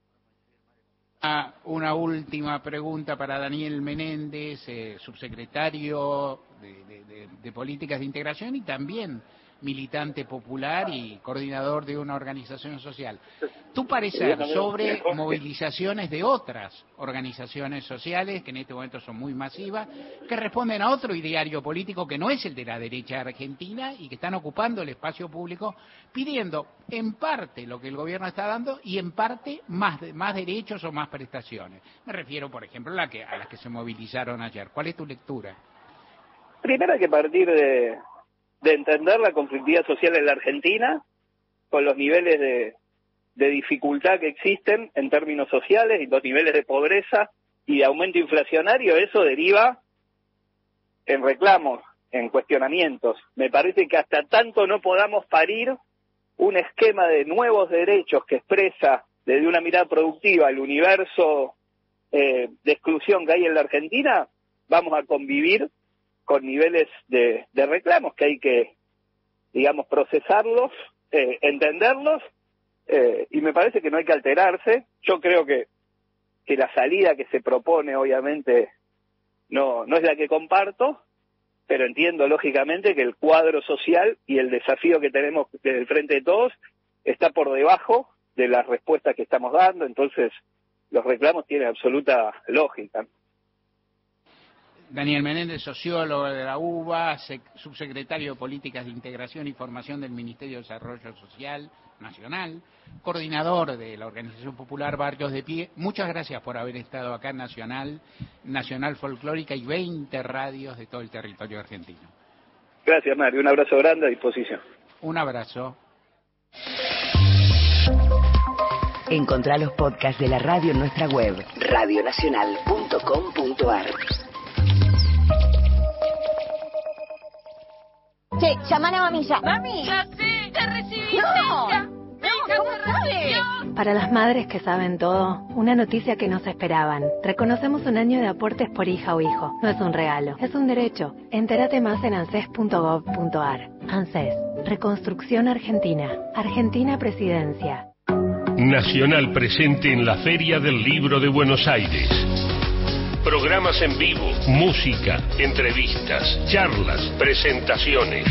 Una última pregunta para Daniel Menéndez, subsecretario de Políticas de Integración y también militante popular y coordinador de una organización social. Tu parecer sobre movilizaciones de otras organizaciones sociales, que en este momento son muy masivas, que responden a otro ideario político que no es el de la derecha argentina y que están ocupando el espacio público pidiendo en parte lo que el gobierno está dando y en parte más derechos o más prestaciones. Me refiero, por ejemplo, a las que se movilizaron ayer. ¿Cuál es tu lectura? Primero hay que partir de entender la conflictividad social en la Argentina, con los niveles de dificultad que existen en términos sociales y los niveles de pobreza y de aumento inflacionario. Eso deriva en reclamos, en cuestionamientos. Me parece que hasta tanto no podamos parir un esquema de nuevos derechos que expresa desde una mirada productiva el universo de exclusión que hay en la Argentina, vamos a convivir con niveles de reclamos que hay que, procesarlos, entenderlos, y me parece que no hay que alterarse. Yo creo que la salida que se propone, obviamente, no es la que comparto, pero entiendo, lógicamente, que el cuadro social y el desafío que tenemos desde el frente de todos está por debajo de las respuestas que estamos dando, entonces los reclamos tienen absoluta lógica. Daniel Menéndez, sociólogo de la UBA, subsecretario de Políticas de Integración y Formación del Ministerio de Desarrollo Social Nacional, coordinador de la Organización Popular Barrios de Pie. Muchas gracias por haber estado acá en Nacional Folclórica y 20 radios de todo el territorio argentino. Gracias, Mario. Un abrazo grande a disposición. Un abrazo. Encontrá los podcasts de la radio en nuestra web, radionacional.com.ar. Che, llaman a mami ya. Mami, ya sé, te recibí. No, ¿cómo sabes? Para las madres que saben todo, una noticia que no se esperaban. Reconocemos un año de aportes por hija o hijo. No es un regalo, es un derecho. Entérate más en anses.gov.ar. ANSES, Reconstrucción Argentina. Argentina Presidencia. Nacional presente en la Feria del Libro de Buenos Aires. Programas en vivo, música, entrevistas, charlas, presentaciones.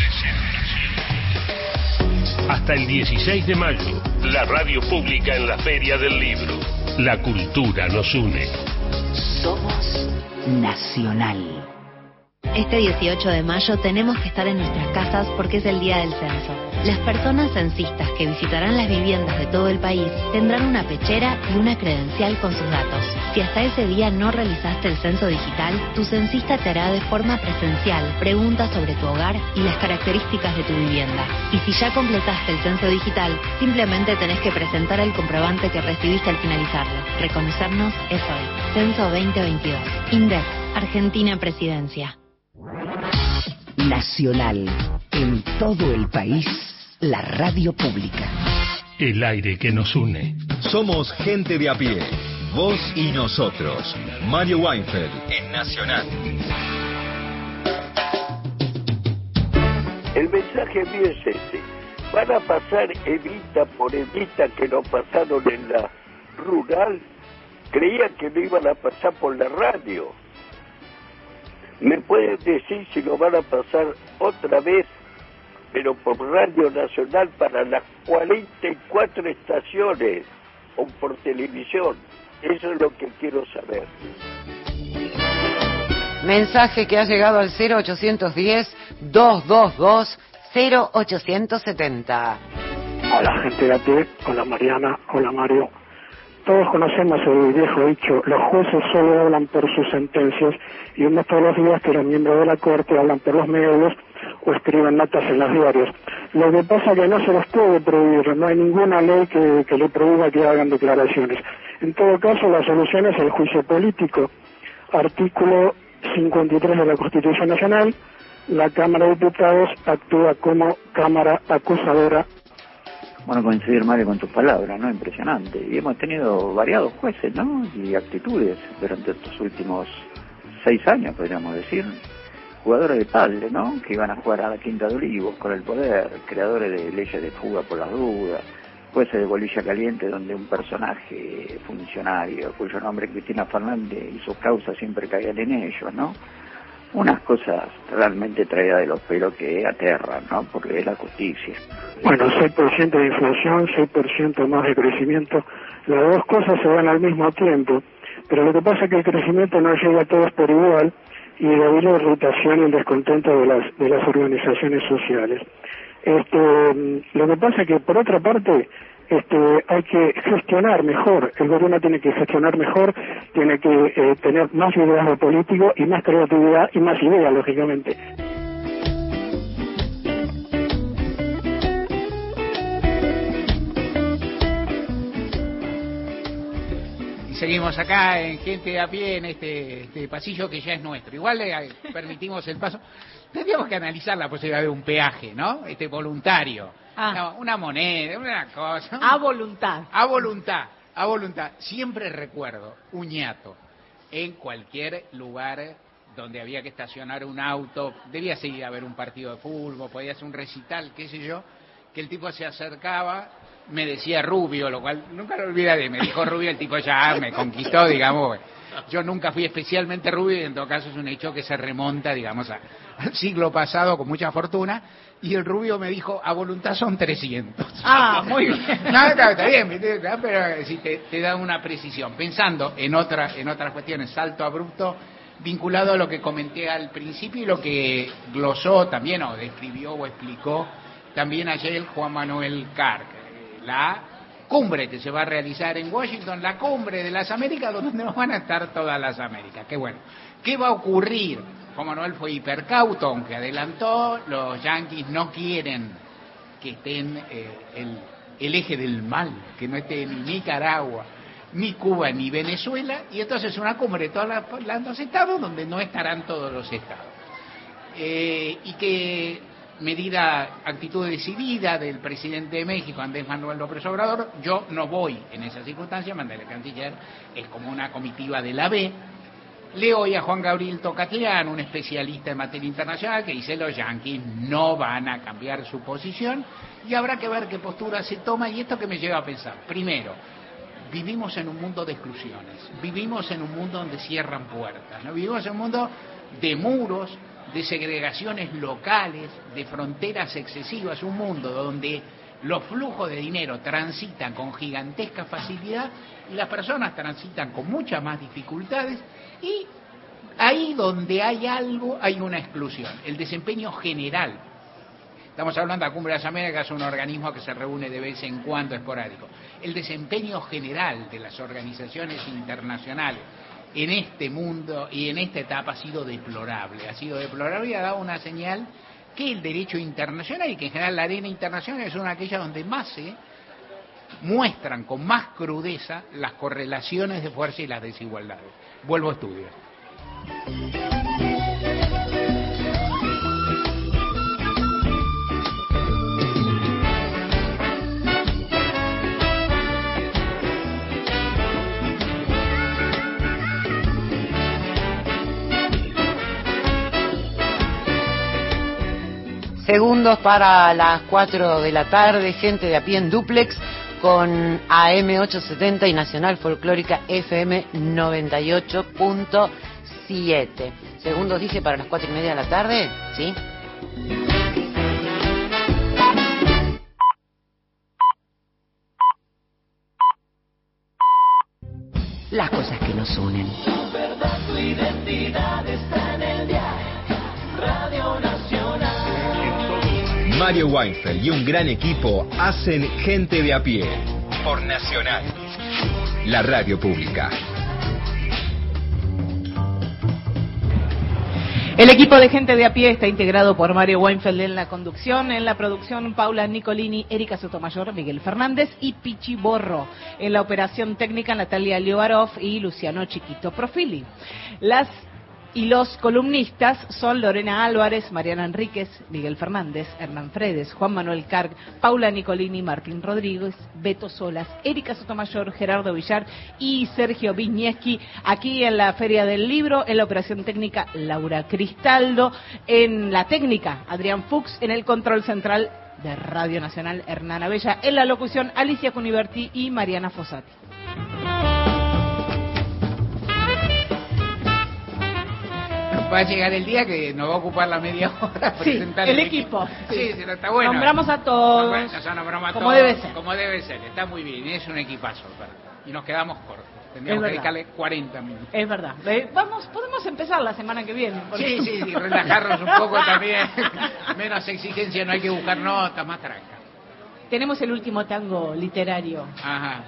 Hasta el 16 de mayo, la radio pública en la Feria del Libro. La cultura nos une. Somos Nacional. Este 18 de mayo tenemos que estar en nuestras casas porque es el día del censo. Las personas censistas que visitarán las viviendas de todo el país tendrán una pechera y una credencial con sus datos. Si hasta ese día no realizaste el censo digital, tu censista te hará de forma presencial preguntas sobre tu hogar y las características de tu vivienda. Y si ya completaste el censo digital, simplemente tenés que presentar el comprobante que recibiste al finalizarlo. Reconocernos es hoy. Censo 2022. INDEC. Argentina Presidencia. Nacional. En todo el país, la radio pública. El aire que nos une. Somos gente de a pie. Vos y nosotros. Mario Weinfeld en Nacional. El mensaje mío es este. Van a pasar Evita por Evita que no pasaron en la rural. Creían que no iban a pasar por la radio. ¿Me pueden decir si lo van a pasar otra vez, pero por Radio Nacional para las 44 estaciones o por televisión? Eso es lo que quiero saber. Mensaje que ha llegado al 0810-222-0870. Hola, gente de AT, hola Mariana, hola Mario. Todos conocemos el viejo dicho, los jueces solo hablan por sus sentencias, y vemos todos los días que los miembros de la Corte hablan por los medios o escriben notas en los diarios. Lo que pasa es que no se los puede prohibir, no hay ninguna ley que le prohíba que hagan declaraciones. En todo caso, la solución es el juicio político. Artículo 53 de la Constitución Nacional, la Cámara de Diputados actúa como Cámara acusadora. Bueno, coincidir, Mario, con tus palabras, ¿no? Impresionante. Y hemos tenido variados jueces, ¿no? Y actitudes durante estos últimos 6 años, podríamos decir. Jugadores de padre, ¿no? Que iban a jugar a la Quinta de Olivos con el poder, creadores de leyes de fuga por las dudas, jueces de bolilla caliente donde un personaje funcionario, cuyo nombre es Cristina Fernández y sus causas siempre caían en ellos, ¿no? Unas cosas realmente traídas de los pelos que aterran, ¿no? Porque es la justicia. Bueno, 6% de inflación, 6% más de crecimiento, las dos cosas se dan al mismo tiempo, pero lo que pasa es que el crecimiento no llega a todos por igual y debido a la irritación y el descontento de las organizaciones sociales. Lo que pasa es que, por otra parte, hay que gestionar mejor, el gobierno tiene que gestionar mejor, tiene que tener más liderazgo político y más creatividad y más ideas, lógicamente. Y seguimos acá en Gente de a Pie, en este pasillo que ya es nuestro. Igual le permitimos el paso. Tendríamos que analizar la posibilidad de un peaje, ¿no? Voluntario. No, una moneda, una cosa. A voluntad. A voluntad, a voluntad. Siempre recuerdo un ñato en cualquier lugar donde había que estacionar un auto. Debía seguir a ver un partido de fútbol, podía ser un recital, qué sé yo, que el tipo se acercaba, me decía Rubio, lo cual nunca lo olvidaré, me dijo Rubio, el tipo ya me conquistó, digamos. Yo nunca fui especialmente rubio y en todo caso es un hecho que se remonta, digamos, al siglo pasado con mucha fortuna. Y el rubio me dijo, a voluntad son 300. Ah, muy bien. No, está bien, pero si te da una precisión. Pensando en otras cuestiones, salto abrupto, vinculado a lo que comenté al principio y lo que glosó también, o describió o explicó también ayer Juan Manuel Carr. La cumbre que se va a realizar en Washington, la cumbre de las Américas, donde van a estar todas las Américas. Qué bueno. ¿Qué va a ocurrir? Juan Manuel fue hipercauto, aunque adelantó, los yanquis no quieren que estén el eje del mal, que no esté ni Nicaragua, ni Cuba, ni Venezuela, y entonces una cumbre de todos los estados donde no estarán todos los estados. Y que actitud decidida del presidente de México, Andrés Manuel López Obrador, yo no voy en esa circunstancia, mandé al canciller, es como una comitiva de la B. Leo hoy a Juan Gabriel Tocatlián, un especialista en materia internacional, que dice los yanquis no van a cambiar su posición y habrá que ver qué postura se toma. Y esto que me lleva a pensar, primero, vivimos en un mundo de exclusiones, vivimos en un mundo donde cierran puertas, ¿no? Vivimos en un mundo de muros, de segregaciones locales, de fronteras excesivas, un mundo donde los flujos de dinero transitan con gigantesca facilidad y las personas transitan con muchas más dificultades, y Ahí donde hay algo, hay una exclusión. El desempeño general. Estamos hablando de la Cumbre de las Américas, un organismo que se reúne de vez en cuando, esporádico. El desempeño general de las organizaciones internacionales en este mundo y en esta etapa ha sido deplorable. Ha sido deplorable y ha dado una señal que el derecho internacional, y que en general la arena internacional es una de aquellas donde más se muestran con más crudeza las correlaciones de fuerza y las desigualdades. Vuelvo a estudios. Segundos para las 4 de la tarde, gente de a pie en dúplex con AM 870 y Nacional Folclórica FM 98.7. Segundos, dije, para las 4:30 de la tarde, ¿sí? Las cosas que nos unen. Tu verdad, tu identidad está en el viaje. Radio Nacional. Mario Weinfeld y un gran equipo hacen Gente de a pie por Nacional, la radio pública. El equipo de Gente de a pie está integrado por Mario Weinfeld en la conducción, en la producción Paula Nicolini, Erika Sotomayor, Miguel Fernández y Pichi Borro. En la operación técnica Natalia Liobarov y Luciano Chiquito Profili. Los columnistas son Lorena Álvarez, Mariana Enríquez, Miguel Fernández, Hernán Fredes, Juan Manuel Carg, Paula Nicolini, Martín Rodríguez, Beto Solas, Erika Sotomayor, Gerardo Villar y Sergio Viñeski. Aquí en la Feria del Libro, en la operación técnica Laura Cristaldo, en la técnica Adrián Fuchs, en el control central de Radio Nacional Hernán Abella, en la locución Alicia Cuniverti y Mariana Fossati. Va a llegar el día que nos va a ocupar la media hora presentar el equipo. Sí, está bueno. Nombramos a todos. Nombramos a como todos, debe ser. Como debe ser, está muy bien, es un equipazo. Y nos quedamos cortos. Tendríamos que dedicarle 40 minutos. Es verdad. Podemos empezar la semana que viene. Sí, relajarnos un poco también. Menos exigencia, no hay que buscar notas, más tranca. Tenemos el último tango literario. Ajá.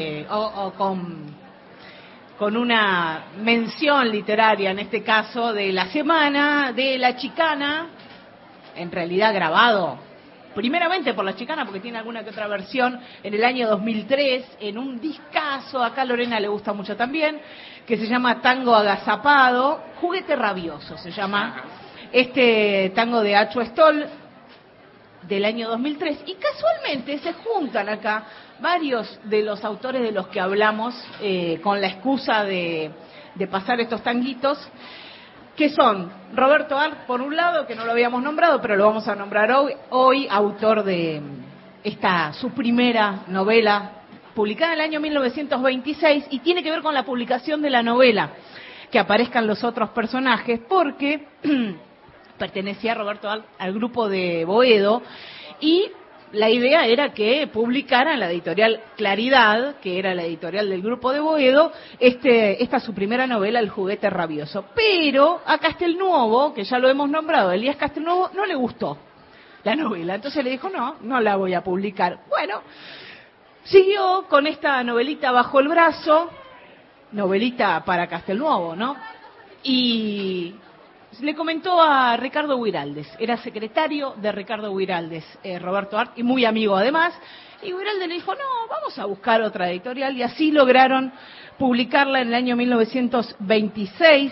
Con una mención literaria, en este caso, de la semana de La Chicana, en realidad grabado primeramente por La Chicana, porque tiene alguna que otra versión, en el año 2003, en un discazo, acá a Lorena le gusta mucho también, que se llama Tango Agazapado, Juguete Rabioso se llama, este tango de Acho Stoll, del año 2003, y casualmente se juntan acá varios de los autores de los que hablamos con la excusa de pasar estos tanguitos, que son Roberto Arlt, por un lado, que no lo habíamos nombrado, pero lo vamos a nombrar hoy, autor de su primera novela, publicada en el año 1926, y tiene que ver con la publicación de la novela, que aparezcan los otros personajes, porque pertenecía Roberto Arlt al grupo de Boedo, y la idea era que publicara en la editorial Claridad, que era la editorial del grupo de Boedo, esta su primera novela, El Juguete Rabioso. Pero a Castelnuovo, que ya lo hemos nombrado, Elías Castelnuovo, no le gustó la novela. Entonces le dijo, no la voy a publicar. Bueno, siguió con esta novelita bajo el brazo, novelita para Castelnuovo, ¿no? Y le comentó a Ricardo Guiraldes, era secretario de Ricardo Guiraldes, Roberto Arlt, y muy amigo además, y Guiraldes le dijo, no, vamos a buscar otra editorial, y así lograron publicarla en el año 1926,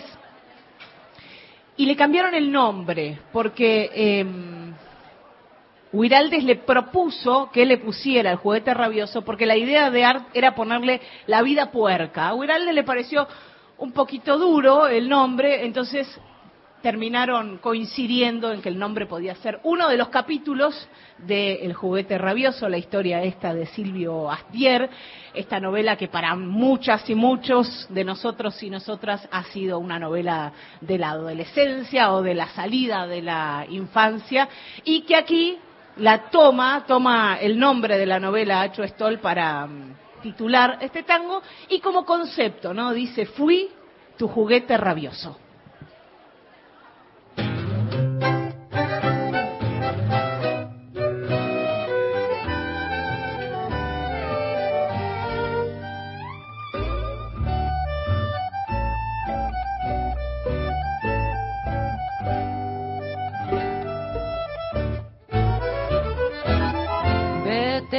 y le cambiaron el nombre, porque Guiraldes le propuso que le pusiera El Juguete Rabioso, porque la idea de Arlt era ponerle La Vida Puerca. A Guiraldes le pareció un poquito duro el nombre, entonces terminaron coincidiendo en que el nombre podía ser uno de los capítulos de El Juguete Rabioso, la historia esta de Silvio Astier, esta novela que para muchas y muchos de nosotros y nosotras ha sido una novela de la adolescencia o de la salida de la infancia, y que aquí la toma el nombre de la novela Acho Stoll para titular este tango, y como concepto, ¿no? Dice, fui tu juguete rabioso.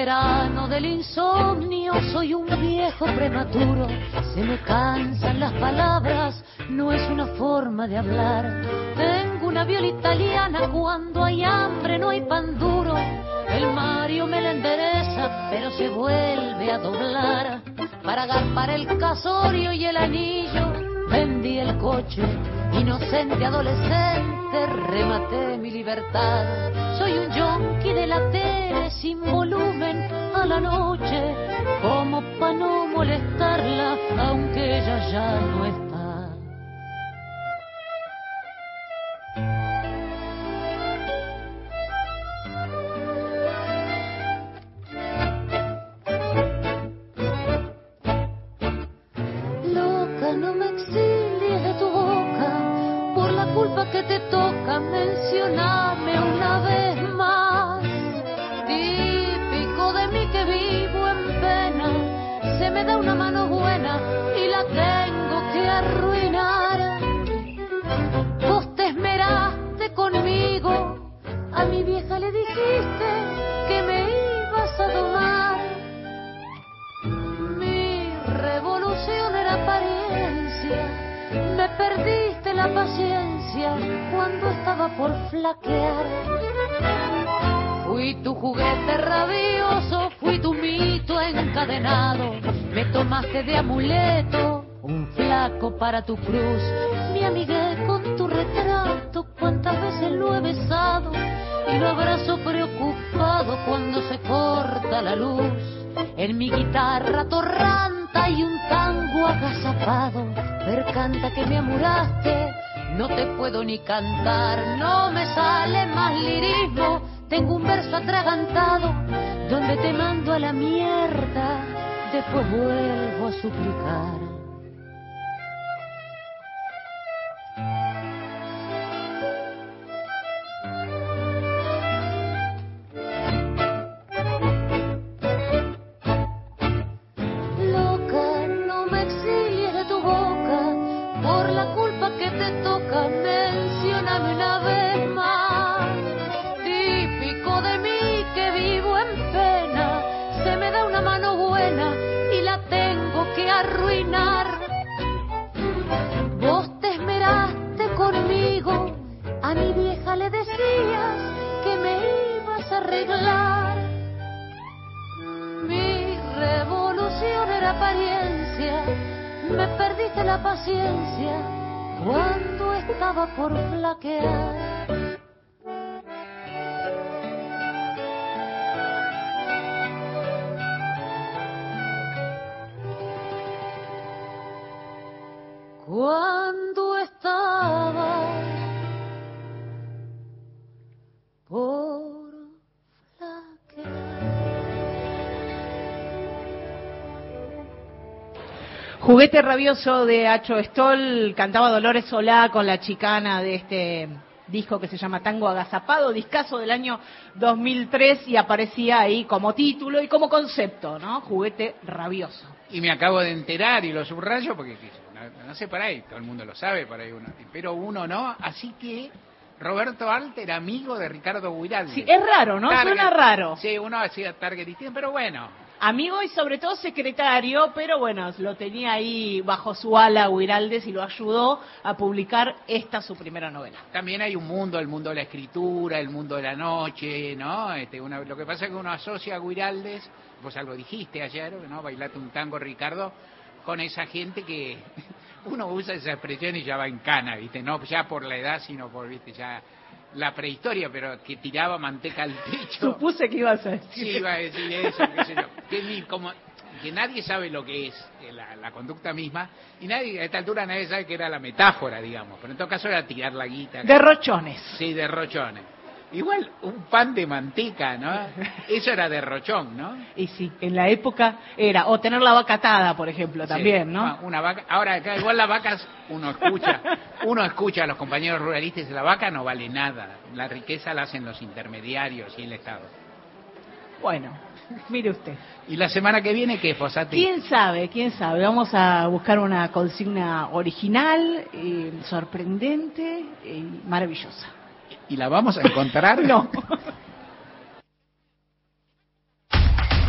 veterano del insomnio, soy un viejo prematuro. Se me cansan las palabras, no es una forma de hablar. Tengo una viola italiana, cuando hay hambre no hay pan duro. El Mario me la endereza, pero se vuelve a doblar. Para agarpar el casorio y el anillo, vendí el coche. Inocente adolescente, rematé mi libertad. Soy un yonki de la tele sin volumen a la noche, como pa' no molestarla, aunque ella ya no está. Loca, no me exilies de tu boca, por la culpa que te toca, mencioname una vez más. Típico de mí que vivo en pena, se me da una mano buena y la tengo que arruinar. Vos te esmeraste conmigo, a mi vieja le dijiste que me ibas a domar. Mi revolución era apariencia, me perdiste la paciencia cuando estaba por flaquear. Fui tu juguete rabioso, fui tu mito encadenado. Me tomaste de amuleto, un flaco para tu cruz. Me amigué con tu retrato, cuántas veces lo he besado y lo abrazo preocupado cuando se corta la luz. En mi guitarra torranta y un tango agazapado, percanta que me amuraste, no te puedo ni cantar, no me sale más lirismo, tengo un verso atragantado, donde te mando a la mierda, después vuelvo a suplicar. Loca, no me exilies de tu boca, por la culpa que te toca, mencióname una vez más. Típico de mí que vivo en pena, se me da una mano buena y la tengo que arruinar. Vos te esmeraste conmigo, a mi vieja le decías que me ibas a arreglar. Mi revolución era apariencia, me perdiste la paciencia cuando estaba por flaquear. Cuando estaba por Juguete rabioso de Acho Stoll, cantaba Dolores Solá con la chicana de este disco que se llama Tango Agazapado, discazo del año 2003 y aparecía ahí como título y como concepto, ¿no? Juguete rabioso. Y me acabo de enterar y lo subrayo porque no sé, por ahí todo el mundo lo sabe, por ahí uno, pero uno no, así que Roberto Alter, amigo de Ricardo Guiraldi. Sí, es raro, ¿no? Suena raro. Sí, uno hacía targeting, pero bueno. Amigo y sobre todo secretario, pero bueno, lo tenía ahí bajo su ala Guiraldes y lo ayudó a publicar esta su primera novela. También hay un mundo, el mundo de la escritura, el mundo de la noche, ¿no? Lo que pasa es que uno asocia a Guiraldes, vos algo dijiste ayer, ¿no? Bailate un tango, Ricardo, con esa gente que uno usa esa expresión y ya va en cana, ¿viste? No ya por la edad, sino por, ¿viste? Ya la prehistoria, pero que tiraba manteca al techo. Supuse que ibas a decir. Sí, iba a decir eso, qué sé yo. Que nadie sabe lo que es la conducta misma, y nadie, a esta altura nadie sabe que era la metáfora, digamos, pero en todo caso era tirar la guita. Derrochones. Sí, derrochones. Igual un pan de manteca, ¿no? Eso era derrochón, ¿no? Y sí, en la época era, o tener la vaca atada, por ejemplo, también, ¿no? Una vaca, ahora acá igual las vacas uno escucha a los compañeros ruralistas, la vaca no vale nada, la riqueza la hacen los intermediarios y el Estado. Bueno, mire usted. ¿Y la semana que viene qué, Fossati? ¿Quién sabe? Vamos a buscar una consigna original, sorprendente y maravillosa. ¿Y la vamos a encontrar? No.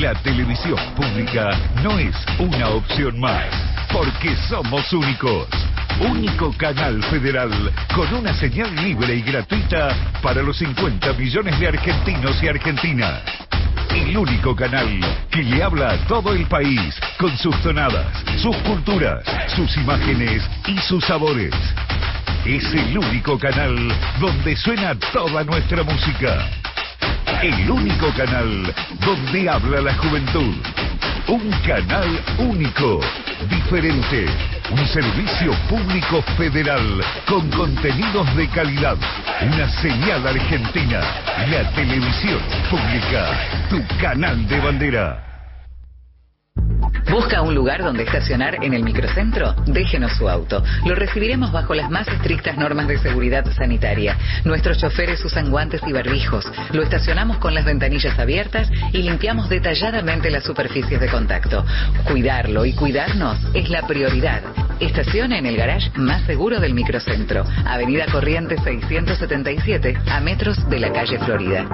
La televisión pública no es una opción más, porque somos únicos. Único canal federal con una señal libre y gratuita para los 50 millones de argentinos y argentinas. El único canal que le habla a todo el país con sus tonadas, sus culturas, sus imágenes y sus sabores. Es el único canal donde suena toda nuestra música. El único canal donde habla la juventud. Un canal único, diferente. Un servicio público federal con contenidos de calidad. Una señal argentina. La televisión pública. Tu canal de bandera. ¿Busca un lugar donde estacionar en el microcentro? Déjenos su auto. Lo recibiremos bajo las más estrictas normas de seguridad sanitaria. Nuestros choferes usan guantes y barbijos. Lo estacionamos con las ventanillas abiertas y limpiamos detalladamente las superficies de contacto. Cuidarlo y cuidarnos es la prioridad. Estacione en el garage más seguro del microcentro. Avenida Corrientes 677, a metros de la calle Florida.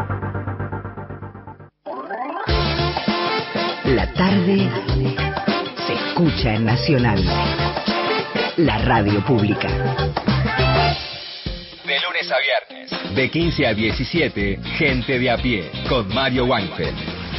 La tarde se escucha en Nacional, la radio pública. De lunes a viernes, de 15 a 17, Gente de a pie, con Mario Weinfeld.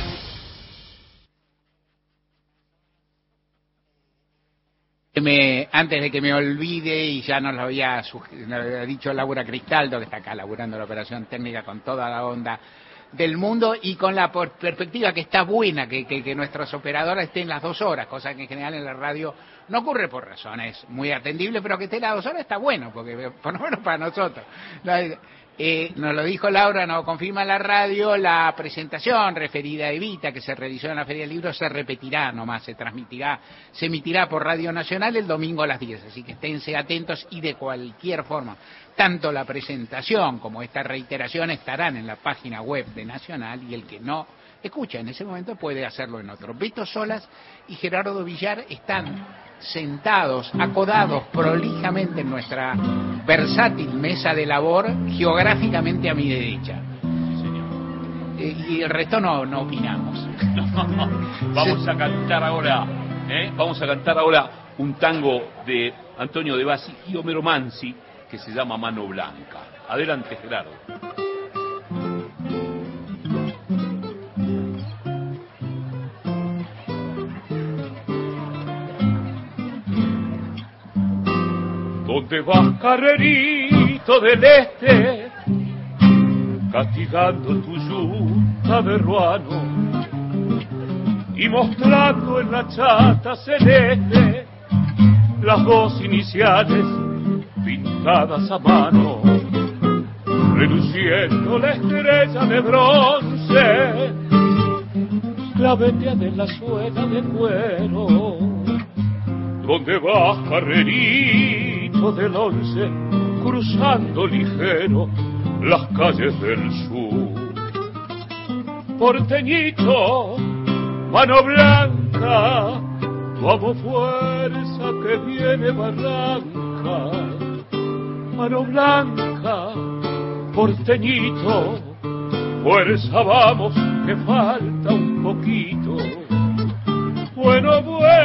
Antes de que me olvide, y ya nos lo había dicho Laura Cristaldo, que está acá laburando la operación técnica con toda la onda del mundo y con la perspectiva que está buena, que nuestros operadores estén las 2 horas, cosa que en general en la radio no ocurre por razones muy atendibles, pero que esté las 2 horas está bueno, porque por lo menos para nosotros. Nos lo dijo Laura, nos confirma la radio, la presentación referida a Evita, que se realizó en la Feria del Libro, se repetirá nomás, se transmitirá, se emitirá por Radio Nacional el domingo a las 10, así que esténse atentos y de cualquier forma, tanto la presentación como esta reiteración estarán en la página web de Nacional y el que no escucha en ese momento puede hacerlo en otro. Beto Solas y Gerardo Villar están sentados, acodados prolijamente en nuestra versátil mesa de labor, geográficamente a mi derecha. Y el resto no opinamos. Vamos a cantar ahora, vamos a cantar ahora un tango de Antonio De Bassi y Homero Mansi que se llama Mano Blanca. Adelante, Gerardo. ¿Dónde vas, carrerito del este, castigando tu yuta de ruano y mostrando en la chata celeste las 2 iniciales pintadas a mano, reluciendo la estrella de bronce, la venia de la suela de cuero? ¿Dónde vas, carrerito del 11, cruzando ligero las calles del sur? Porteñito, mano blanca, vamos fuerza que viene barranca. Mano blanca, porteñito, fuerza vamos que falta un poquito. Bueno,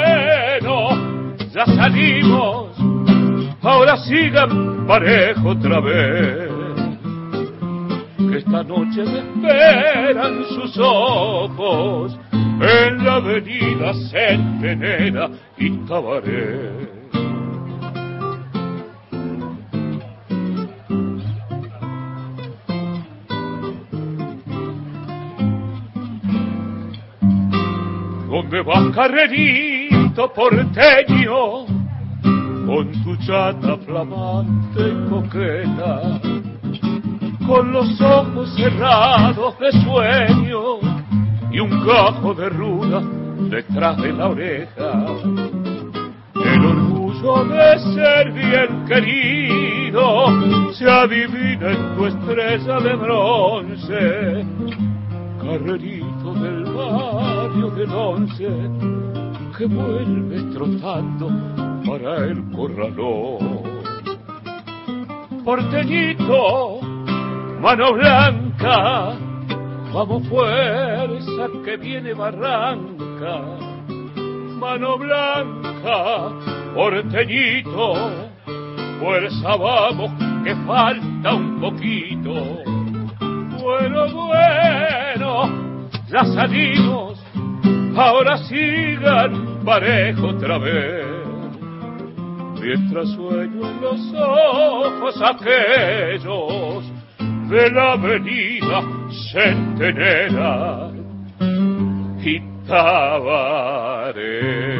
ya salimos, ahora sigan parejo otra vez, que esta noche me esperan sus ojos en la avenida Centenera y Tabaré. ¿Dónde vas, carrerito porteño, con tu chata flamante y coqueta, con los ojos cerrados de sueño y un gajo de ruda detrás de la oreja? El orgullo de ser bien querido se adivina en tu estrella de bronce, carrerito del barrio del 11, que vuelves trotando para el corralón. Porteñito, mano blanca, Vamos fuerza que viene barranca, mano blanca, porteñito, fuerza vamos que falta un poquito. Bueno, ya salimos, ahora sigan parejo otra vez. Mientras sueño en los ojos aquellos de la avenida Centenera y Tabaré.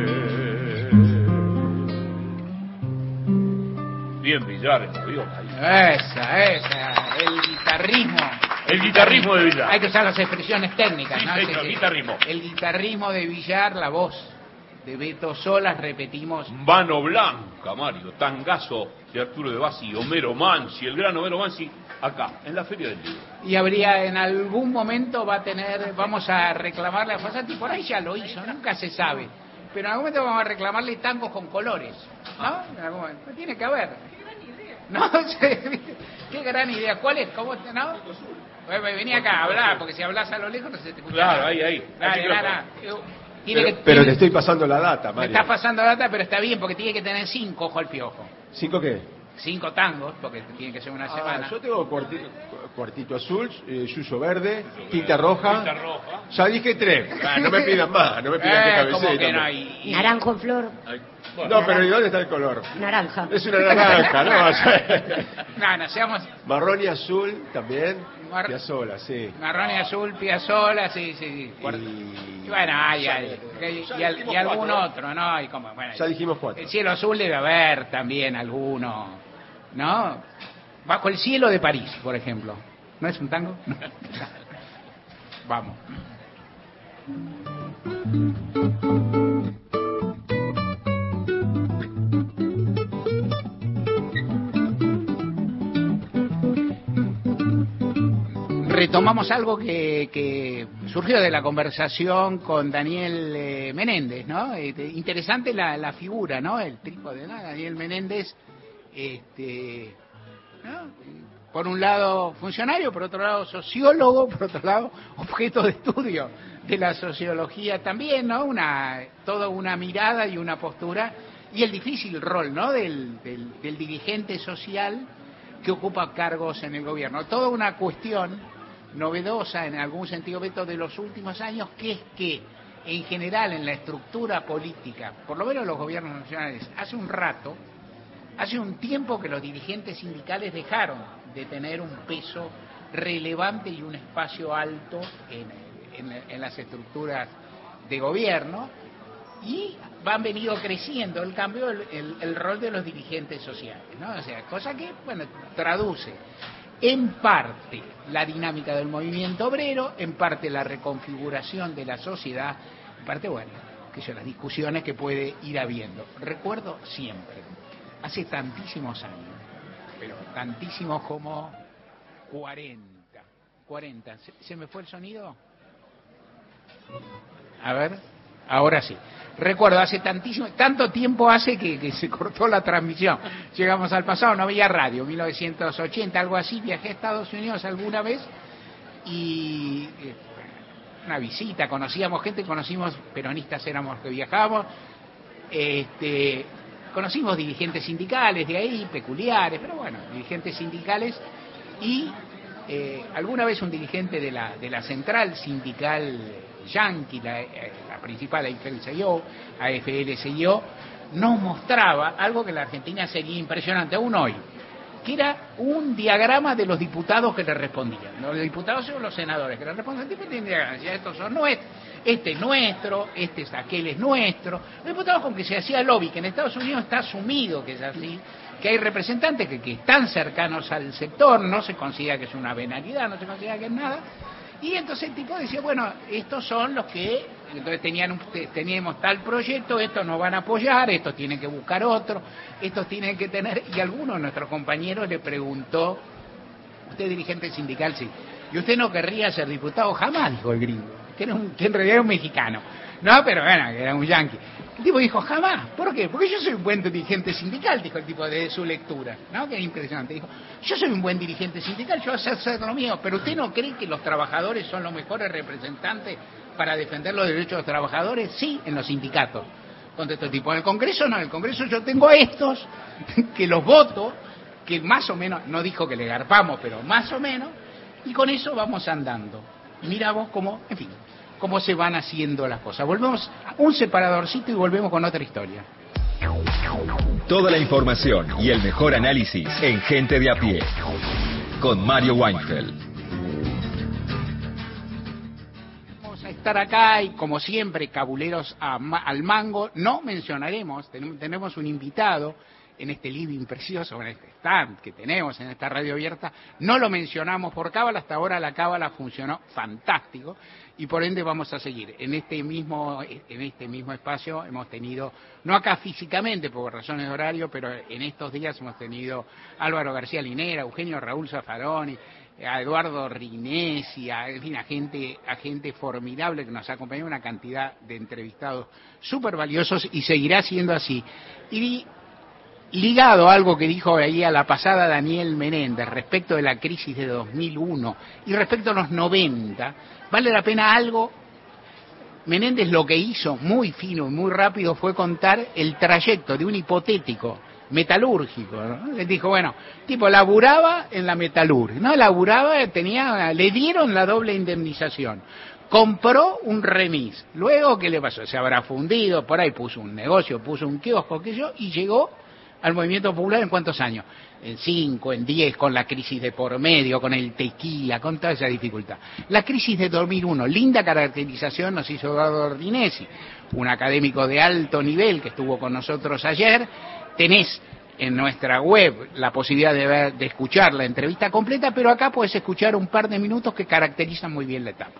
Bien Villar en avión ahí. Esa, el guitarrismo. El guitarrismo de Villar. Hay que usar las expresiones técnicas, Sí, ¿no? señor, guitarrismo. El guitarrismo de Villar, la voz de Beto Solas, repetimos. Mano Blanca, Mario, tangazo de Arturo de Bassi y Homero Mansi, el gran Homero Mansi, acá, en la Feria del Libro. Y habría en algún momento vamos a reclamarle a Fossati, por ahí ya lo hizo, nunca se sabe, pero en algún momento vamos a reclamarle tangos con colores, ¿no? En algún momento, tiene que haber. No sé, qué gran idea, ¿cuál es? ¿Cómo, no? Vení acá a hablar, porque si hablas a lo lejos no se te escucha. Claro, ahí. Dale. Pero te estoy pasando la data, Mario. Me estás pasando la data, pero está bien, porque tiene que tener 5, ojo al piojo. ¿5 qué? 5 tangos, porque tiene que ser una semana. Yo tengo cuartito azul, yuyo verde, tinta roja. Ya dije 3. No me pidan más, no me pidan que cabecee. Que no? Naranjo en flor. No, pero ¿y dónde está el color? Naranja. Es una naranja, ¿no? No, seamos... Marrón y azul también. Piazzolla, sí. Marrón y azul, Piazzolla, sí. Y bueno, hay algún otro, ¿no? Y como, bueno, ya dijimos 4. El cielo azul debe haber también alguno, ¿no? Bajo el cielo de París, por ejemplo. ¿No es un tango? Vamos. Retomamos algo que surgió de la conversación con Daniel Menéndez, ¿no? Interesante la figura, ¿no? El trípode, ¿no? Daniel Menéndez, ¿no? Por un lado funcionario, por otro lado sociólogo, por otro lado objeto de estudio de la sociología también, ¿no? Toda una mirada y una postura, y el difícil rol, ¿no? Del dirigente social que ocupa cargos en el gobierno. Toda una cuestión novedosa en algún sentido, Beto, de los últimos años, que es que en general en la estructura política, por lo menos los gobiernos nacionales, hace un tiempo que los dirigentes sindicales dejaron de tener un peso relevante y un espacio alto en las estructuras de gobierno, y han venido creciendo el cambio, el rol de los dirigentes sociales, ¿no? O sea, cosa que, bueno, traduce en parte la dinámica del movimiento obrero, en parte la reconfiguración de la sociedad, en parte, bueno, que son las discusiones que puede ir habiendo. Recuerdo siempre, hace tantísimos años, pero tantísimos como 40. ¿Se me fue el sonido? A ver, ahora sí. Recuerdo, hace tanto tiempo hace que se cortó la transmisión. Llegamos al pasado, no había radio, 1980, algo así. Viajé a Estados Unidos alguna vez y una visita, conocíamos gente, conocimos peronistas, éramos los que viajábamos, conocimos dirigentes sindicales de ahí, peculiares, pero bueno, dirigentes sindicales, y alguna vez un dirigente de la central sindical yanqui, la principal AFL-CIO, nos mostraba algo que en la Argentina sería impresionante aún hoy, que era un diagrama de los diputados que le respondían. Los diputados son los senadores que le respondían, estos son nuestros, este es nuestro, este es aquel es nuestro. Los diputados con que se hacía lobby, que en Estados Unidos está asumido que es así, que hay representantes que están cercanos al sector, no se considera que es una venalidad, no se considera que es nada. Y entonces el tipo decía, bueno, estos son los que, entonces teníamos tal proyecto, estos nos van a apoyar, estos tienen que buscar otro, estos tienen que tener, y alguno de nuestros compañeros le preguntó, usted es dirigente sindical, sí, y usted no querría ser diputado, jamás, dijo el gringo, que en realidad era un mexicano, no, pero bueno, que era un yanqui. El tipo dijo, jamás. ¿Por qué? Porque yo soy un buen dirigente sindical, dijo el tipo de su lectura, ¿no? Que es impresionante. Dijo, yo soy un buen dirigente sindical, yo voy a hacer lo mío, pero ¿usted no cree que los trabajadores son los mejores representantes para defender los derechos de los trabajadores? Sí, en los sindicatos. Contestó el tipo. En el Congreso no, en el Congreso yo tengo a estos que los voto, que más o menos, no dijo que le garpamos, pero más o menos, y con eso vamos andando. Y mira vos cómo, en fin, cómo se van haciendo las cosas. Volvemos a un separadorcito y volvemos con otra historia. Toda la información y el mejor análisis en Gente de a Pie, con Mario Weinfeld. Vamos a estar acá y, como siempre, cabuleros al mango. No mencionaremos, tenemos un invitado en este living precioso, en este stand que tenemos en esta radio abierta. No lo mencionamos por cábala, hasta ahora la cábala funcionó fantástico y por ende vamos a seguir. En este mismo espacio hemos tenido, no acá físicamente por razones de horario, pero en estos días hemos tenido a Álvaro García Linera, Eugenio Raúl Zaffaroni, a Eduardo Rinesi, en fin, a gente formidable que nos ha acompañado, una cantidad de entrevistados súper valiosos y seguirá siendo así. Y ligado a algo que dijo ahí a la pasada Daniel Menéndez respecto de la crisis de 2001 y respecto a los 90, vale la pena algo. Menéndez lo que hizo muy fino y muy rápido fue contar el trayecto de un hipotético metalúrgico, ¿no? Les dijo, bueno, tipo laburaba en la metalúrgica, no laburaba, le dieron la doble indemnización, compró un remis, luego ¿qué le pasó? Se habrá fundido, por ahí puso un negocio, puso un kiosco, y llegó al movimiento popular ¿en cuántos años? En 5, en 10, con la crisis de por medio, con el tequila, con toda esa dificultad. La crisis de 2001, linda caracterización nos hizo Eduardo Rinesi, un académico de alto nivel que estuvo con nosotros ayer. Tenés en nuestra web la posibilidad de escuchar la entrevista completa, pero acá podés escuchar un par de minutos que caracterizan muy bien la etapa.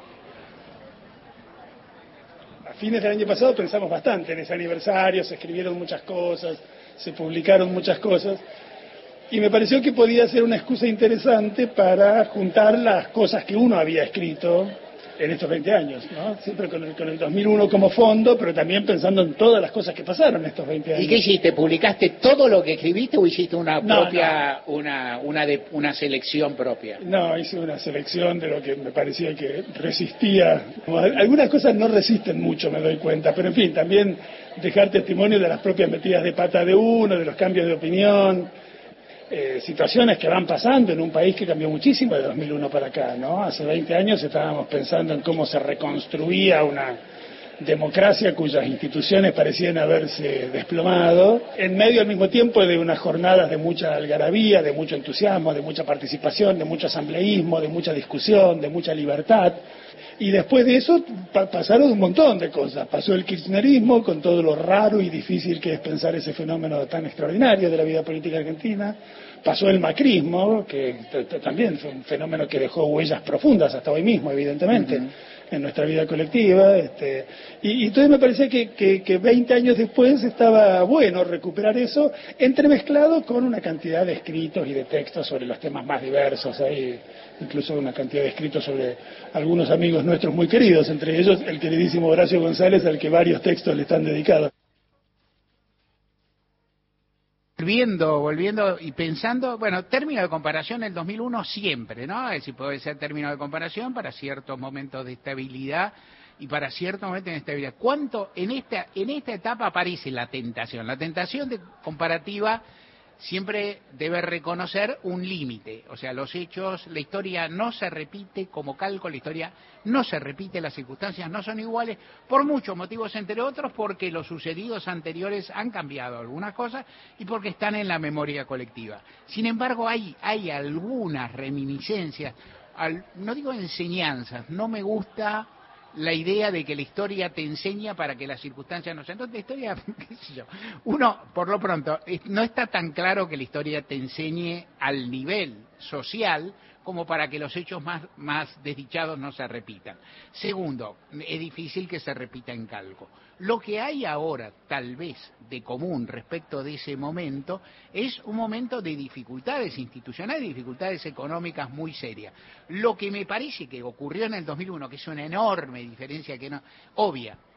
A fines del año pasado pensamos bastante en ese aniversario, se escribieron muchas cosas, se publicaron muchas cosas, y me pareció que podía ser una excusa interesante para juntar las cosas que uno había escrito en estos 20 años, ¿no? Siempre con el 2001 como fondo, pero también pensando en todas las cosas que pasaron en estos 20 años. ¿Y qué hiciste? ¿Publicaste todo lo que escribiste o hiciste una propia, no. Una selección propia? No, hice una selección de lo que me parecía que resistía. Algunas cosas no resisten mucho, me doy cuenta, pero en fin, también dejar testimonio de las propias metidas de pata de uno, de los cambios de opinión, situaciones que van pasando en un país que cambió muchísimo de 2001 para acá, ¿no? Hace 20 años estábamos pensando en cómo se reconstruía una democracia cuyas instituciones parecían haberse desplomado, en medio al mismo tiempo de unas jornadas de mucha algarabía, de mucho entusiasmo, de mucha participación, de mucho asambleísmo, de mucha discusión, de mucha libertad. Y después de eso pasaron un montón de cosas. Pasó el kirchnerismo, con todo lo raro y difícil que es pensar ese fenómeno tan extraordinario de la vida política argentina. Pasó el macrismo, que también fue un fenómeno que dejó huellas profundas hasta hoy mismo, evidentemente, en nuestra vida colectiva. Y entonces me parece que 20 años después estaba bueno recuperar eso, entremezclado con una cantidad de escritos y de textos sobre los temas más diversos. Hay incluso una cantidad de escritos sobre algunos amigos nuestros muy queridos, entre ellos el queridísimo Horacio González, al que varios textos le están dedicados. Volviendo y pensando, bueno, término de comparación el 2001 siempre, ¿no? Es decir, puede ser término de comparación para ciertos momentos de estabilidad y para ciertos momentos de inestabilidad. ¿Cuánto en esta etapa aparece la tentación? La tentación de comparativa siempre debe reconocer un límite, o sea, los hechos, la historia no se repite como calco, la historia no se repite, las circunstancias no son iguales, por muchos motivos, entre otros, porque los sucedidos anteriores han cambiado algunas cosas y porque están en la memoria colectiva. Sin embargo, hay algunas reminiscencias, no digo enseñanzas, no me gusta la idea de que la historia te enseña para que las circunstancias no sean. Entonces, la historia, qué sé yo, uno, por lo pronto, no está tan claro que la historia te enseñe al nivel social como para que los hechos más desdichados no se repitan. Segundo, es difícil que se repita en calco. Lo que hay ahora, tal vez, de común respecto de ese momento, es un momento de dificultades institucionales, dificultades económicas muy serias. Lo que me parece que ocurrió en el 2001, que es una enorme diferencia, obvia,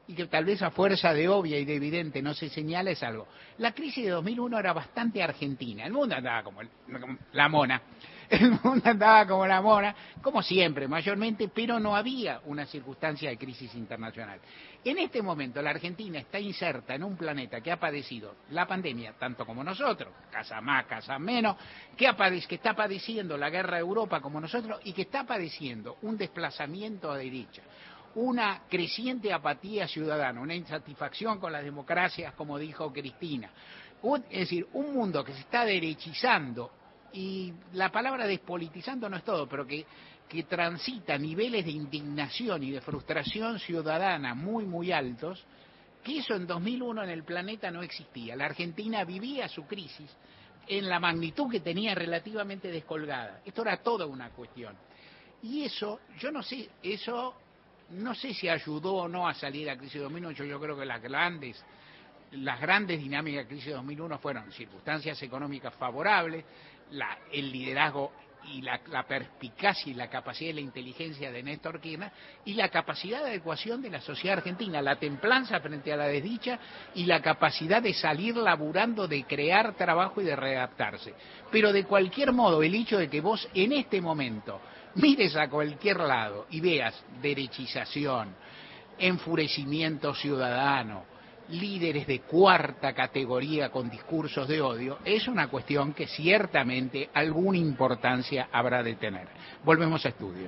y que tal vez a fuerza de obvia y de evidente no se señala es algo. La crisis de 2001 era bastante argentina, el mundo andaba como la mona. El mundo andaba como la mona, como siempre, mayormente, pero no había una circunstancia de crisis internacional. En este momento la Argentina está inserta en un planeta que ha padecido la pandemia, tanto como nosotros, casa más, casa menos, que está padeciendo la guerra de Europa como nosotros y que está padeciendo un desplazamiento a derecha, una creciente apatía ciudadana, una insatisfacción con las democracias, como dijo Cristina. Es decir, un mundo que se está derechizando, y la palabra despolitizando no es todo, pero que transita niveles de indignación y de frustración ciudadana muy, muy altos, que eso en 2001 en el planeta no existía. La Argentina vivía su crisis en la magnitud que tenía relativamente descolgada. Esto era toda una cuestión. Y eso, yo no sé, no sé si ayudó o no a salir a la crisis de 2001. Yo creo que las grandes dinámicas de la crisis de 2001 fueron circunstancias económicas favorables, el liderazgo y la perspicacia y la capacidad y la inteligencia de Néstor Kirchner y la capacidad de adecuación de la sociedad argentina, la templanza frente a la desdicha y la capacidad de salir laburando, de crear trabajo y de readaptarse. Pero de cualquier modo, el hecho de que vos en este momento mires a cualquier lado y veas derechización, enfurecimiento ciudadano, líderes de cuarta categoría con discursos de odio, es una cuestión que ciertamente alguna importancia habrá de tener. Volvemos a estudio.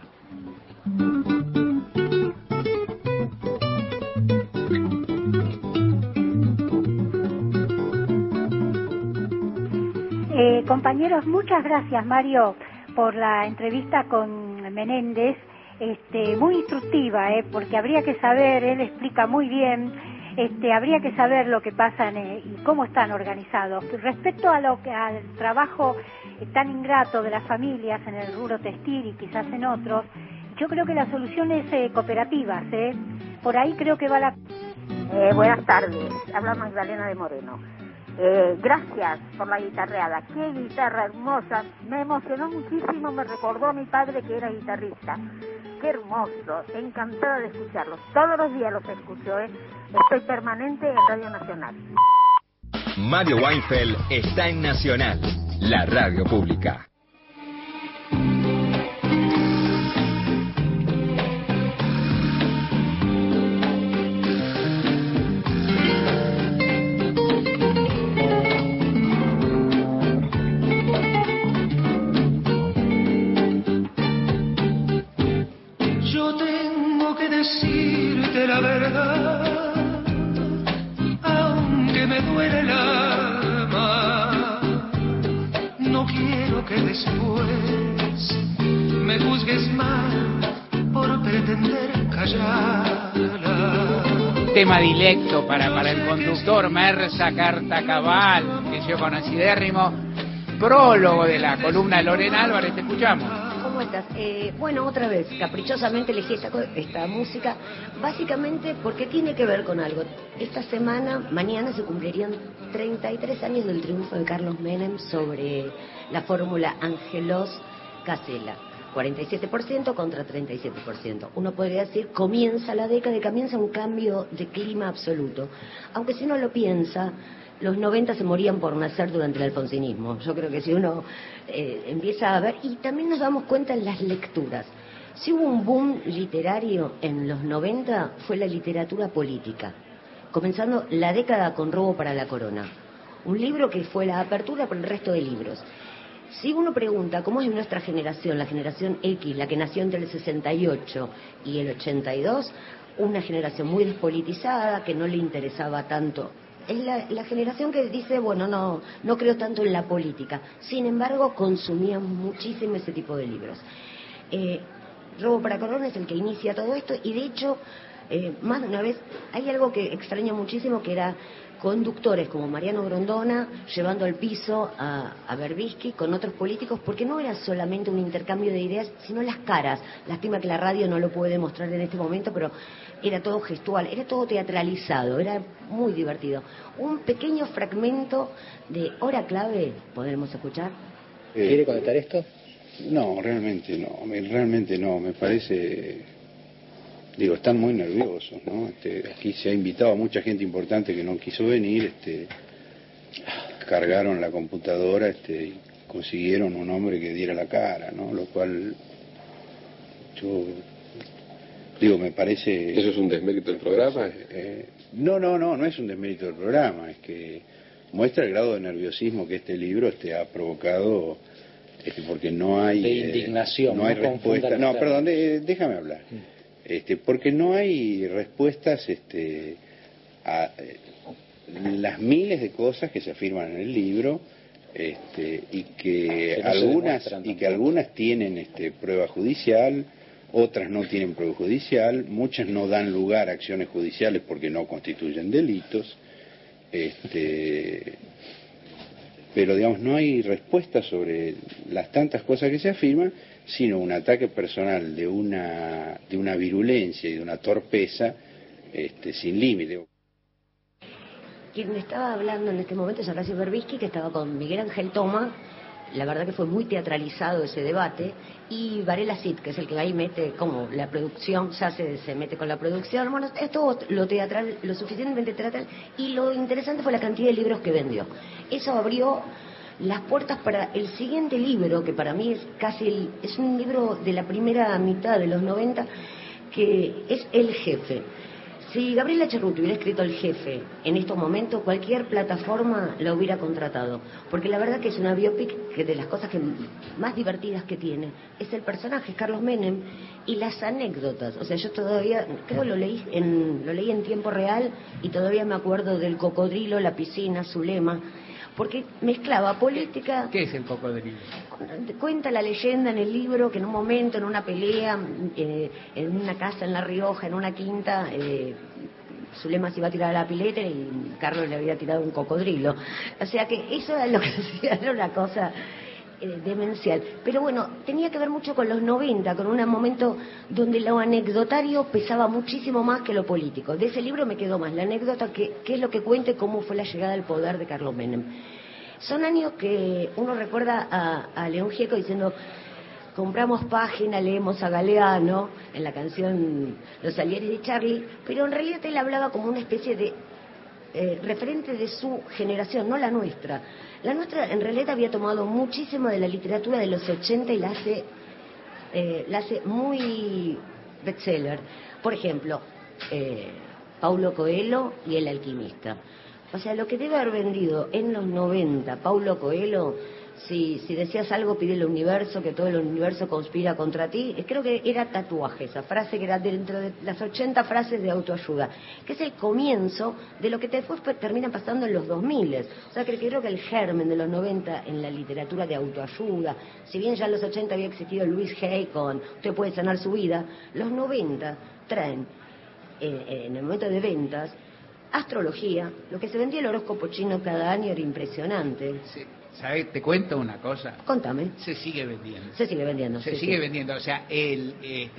Compañeros, muchas gracias, Mario, por la entrevista con Menéndez, muy instructiva, porque habría que saber, él explica muy bien. Habría que saber lo que pasa y cómo están organizados. Respecto a al trabajo tan ingrato de las familias en el rubro textil y quizás en otros, yo creo que la solución es cooperativas. Por ahí creo que va la... Buenas tardes, habla Magdalena de Moreno. Gracias por la guitarreada, qué guitarra hermosa, me emocionó muchísimo, me recordó a mi padre que era guitarrista. Qué hermoso, encantada de escucharlos. Todos los días los escucho, Estoy permanente en Radio Nacional. Mario Weinfeld está en Nacional, la radio pública. Yo tengo que decirte la verdad, aunque me duele el alma. No quiero que después me juzgues mal por pretender callarla. Tema directo para el conductor Mersa Carta Cabal, que yo conocidérrimo, prólogo de la columna de Lorena Álvarez. Te escuchamos. ¿Cómo estás? Bueno, otra vez, caprichosamente elegí esta música, básicamente porque tiene que ver con algo. Esta semana, mañana, se cumplirían 33 años del triunfo de Carlos Menem sobre la fórmula Angelos-Casella. 47% contra 37%. Uno podría decir, comienza la década y comienza un cambio de clima absoluto. Aunque si uno lo piensa, los 90 se morían por nacer durante el alfonsinismo. Yo creo que si uno empieza a ver, y también nos damos cuenta en las lecturas. Si hubo un boom literario en los 90, fue la literatura política. Comenzando la década con Robo para la Corona. Un libro que fue la apertura para el resto de libros. Si uno pregunta cómo es nuestra generación, la generación X, la que nació entre el 68 y el 82, una generación muy despolitizada, que no le interesaba tanto. Es la generación que dice, bueno, no creo tanto en la política. Sin embargo, consumían muchísimo ese tipo de libros. Robo para Corona es el que inicia todo esto, y de hecho, más de una vez, hay algo que extraño muchísimo, que era conductores como Mariano Grondona llevando al piso a Berbisky con otros políticos, porque no era solamente un intercambio de ideas, sino las caras. Lástima que la radio no lo puede mostrar en este momento, pero era todo gestual, era todo teatralizado, era muy divertido. Un pequeño fragmento de Hora Clave, ¿podremos escuchar? ¿Quiere conectar esto? No, realmente no, me parece Digo, están muy nerviosos, ¿no? Aquí se ha invitado a mucha gente importante que no quiso venir, cargaron la computadora, y consiguieron un hombre que diera la cara, ¿no? Lo cual, yo digo, me parece... ¿Eso es un desmérito del programa? No es un desmérito del programa, es que muestra el grado de nerviosismo que este libro ha provocado, porque no hay... De indignación, no hay respuesta. No, perdón, déjame hablar. Porque no hay respuestas a las miles de cosas que se afirman en el libro, y que algunas tienen prueba judicial, otras no tienen prueba judicial, muchas no dan lugar a acciones judiciales porque no constituyen delitos, pero digamos no hay respuesta sobre las tantas cosas que se afirman, sino un ataque personal de una virulencia y de una torpeza sin límite. Quien estaba hablando en este momento es Horacio Berbisky, que estaba con Miguel Ángel Toma. La verdad que fue muy teatralizado ese debate, y Varela Cid, que es el que ahí mete como la producción, ya se mete con la producción. Bueno, es todo lo teatral, lo suficientemente teatral, y lo interesante fue la cantidad de libros que vendió. Eso abrió las puertas para el siguiente libro, que para mí es es un libro de la primera mitad de los 90, que es El Jefe. Si Gabriela Cerruti hubiera escrito El Jefe en estos momentos, cualquier plataforma la hubiera contratado. Porque la verdad que es una biopic que de las cosas más divertidas que tiene es el personaje, Carlos Menem, y las anécdotas. O sea, yo todavía, creo lo leí en tiempo real, y todavía me acuerdo del cocodrilo, la piscina, su lema. Porque mezclaba política... ¿Qué es el cocodrilo? Cuenta la leyenda en el libro que en un momento, en una pelea, en una casa en La Rioja, en una quinta, Zulema se iba a tirar a la pileta y Carlos le había tirado un cocodrilo. O sea que eso era lo que hacía, era una cosa demencial. Pero bueno, tenía que ver mucho con los 90, con un momento donde lo anecdotario pesaba muchísimo más que lo político. De ese libro me quedó más la anécdota, que es lo que cuente cómo fue la llegada al poder de Carlos Menem. Son años que uno recuerda a León Gieco diciendo: compramos página, leemos a Galeano en la canción Los Salieri de Charlie, pero en realidad él hablaba como una especie de referente de su generación, no la nuestra. La nuestra en realidad había tomado muchísimo de la literatura de los 80 y la hace muy bestseller. Por ejemplo, Paulo Coelho y El Alquimista. O sea, lo que debe haber vendido en los 90 Paulo Coelho, si decías algo, pide el universo, que todo el universo conspira contra ti. Creo que era Tatuaje, esa frase que era dentro de las 80 frases de autoayuda, que es el comienzo de lo que después termina pasando en los 2000. O sea, que creo que el germen de los 90 en la literatura de autoayuda, si bien ya en los 80 había existido Luis Hay con Usted puede sanar su vida, los 90 traen, en el momento de ventas, astrología. Lo que se vendía el horóscopo chino cada año era impresionante. Sí. ¿Sabes? Te cuento una cosa. Contame. Se sigue vendiendo. Se sigue vendiendo. Se sigue vendiendo. O sea, el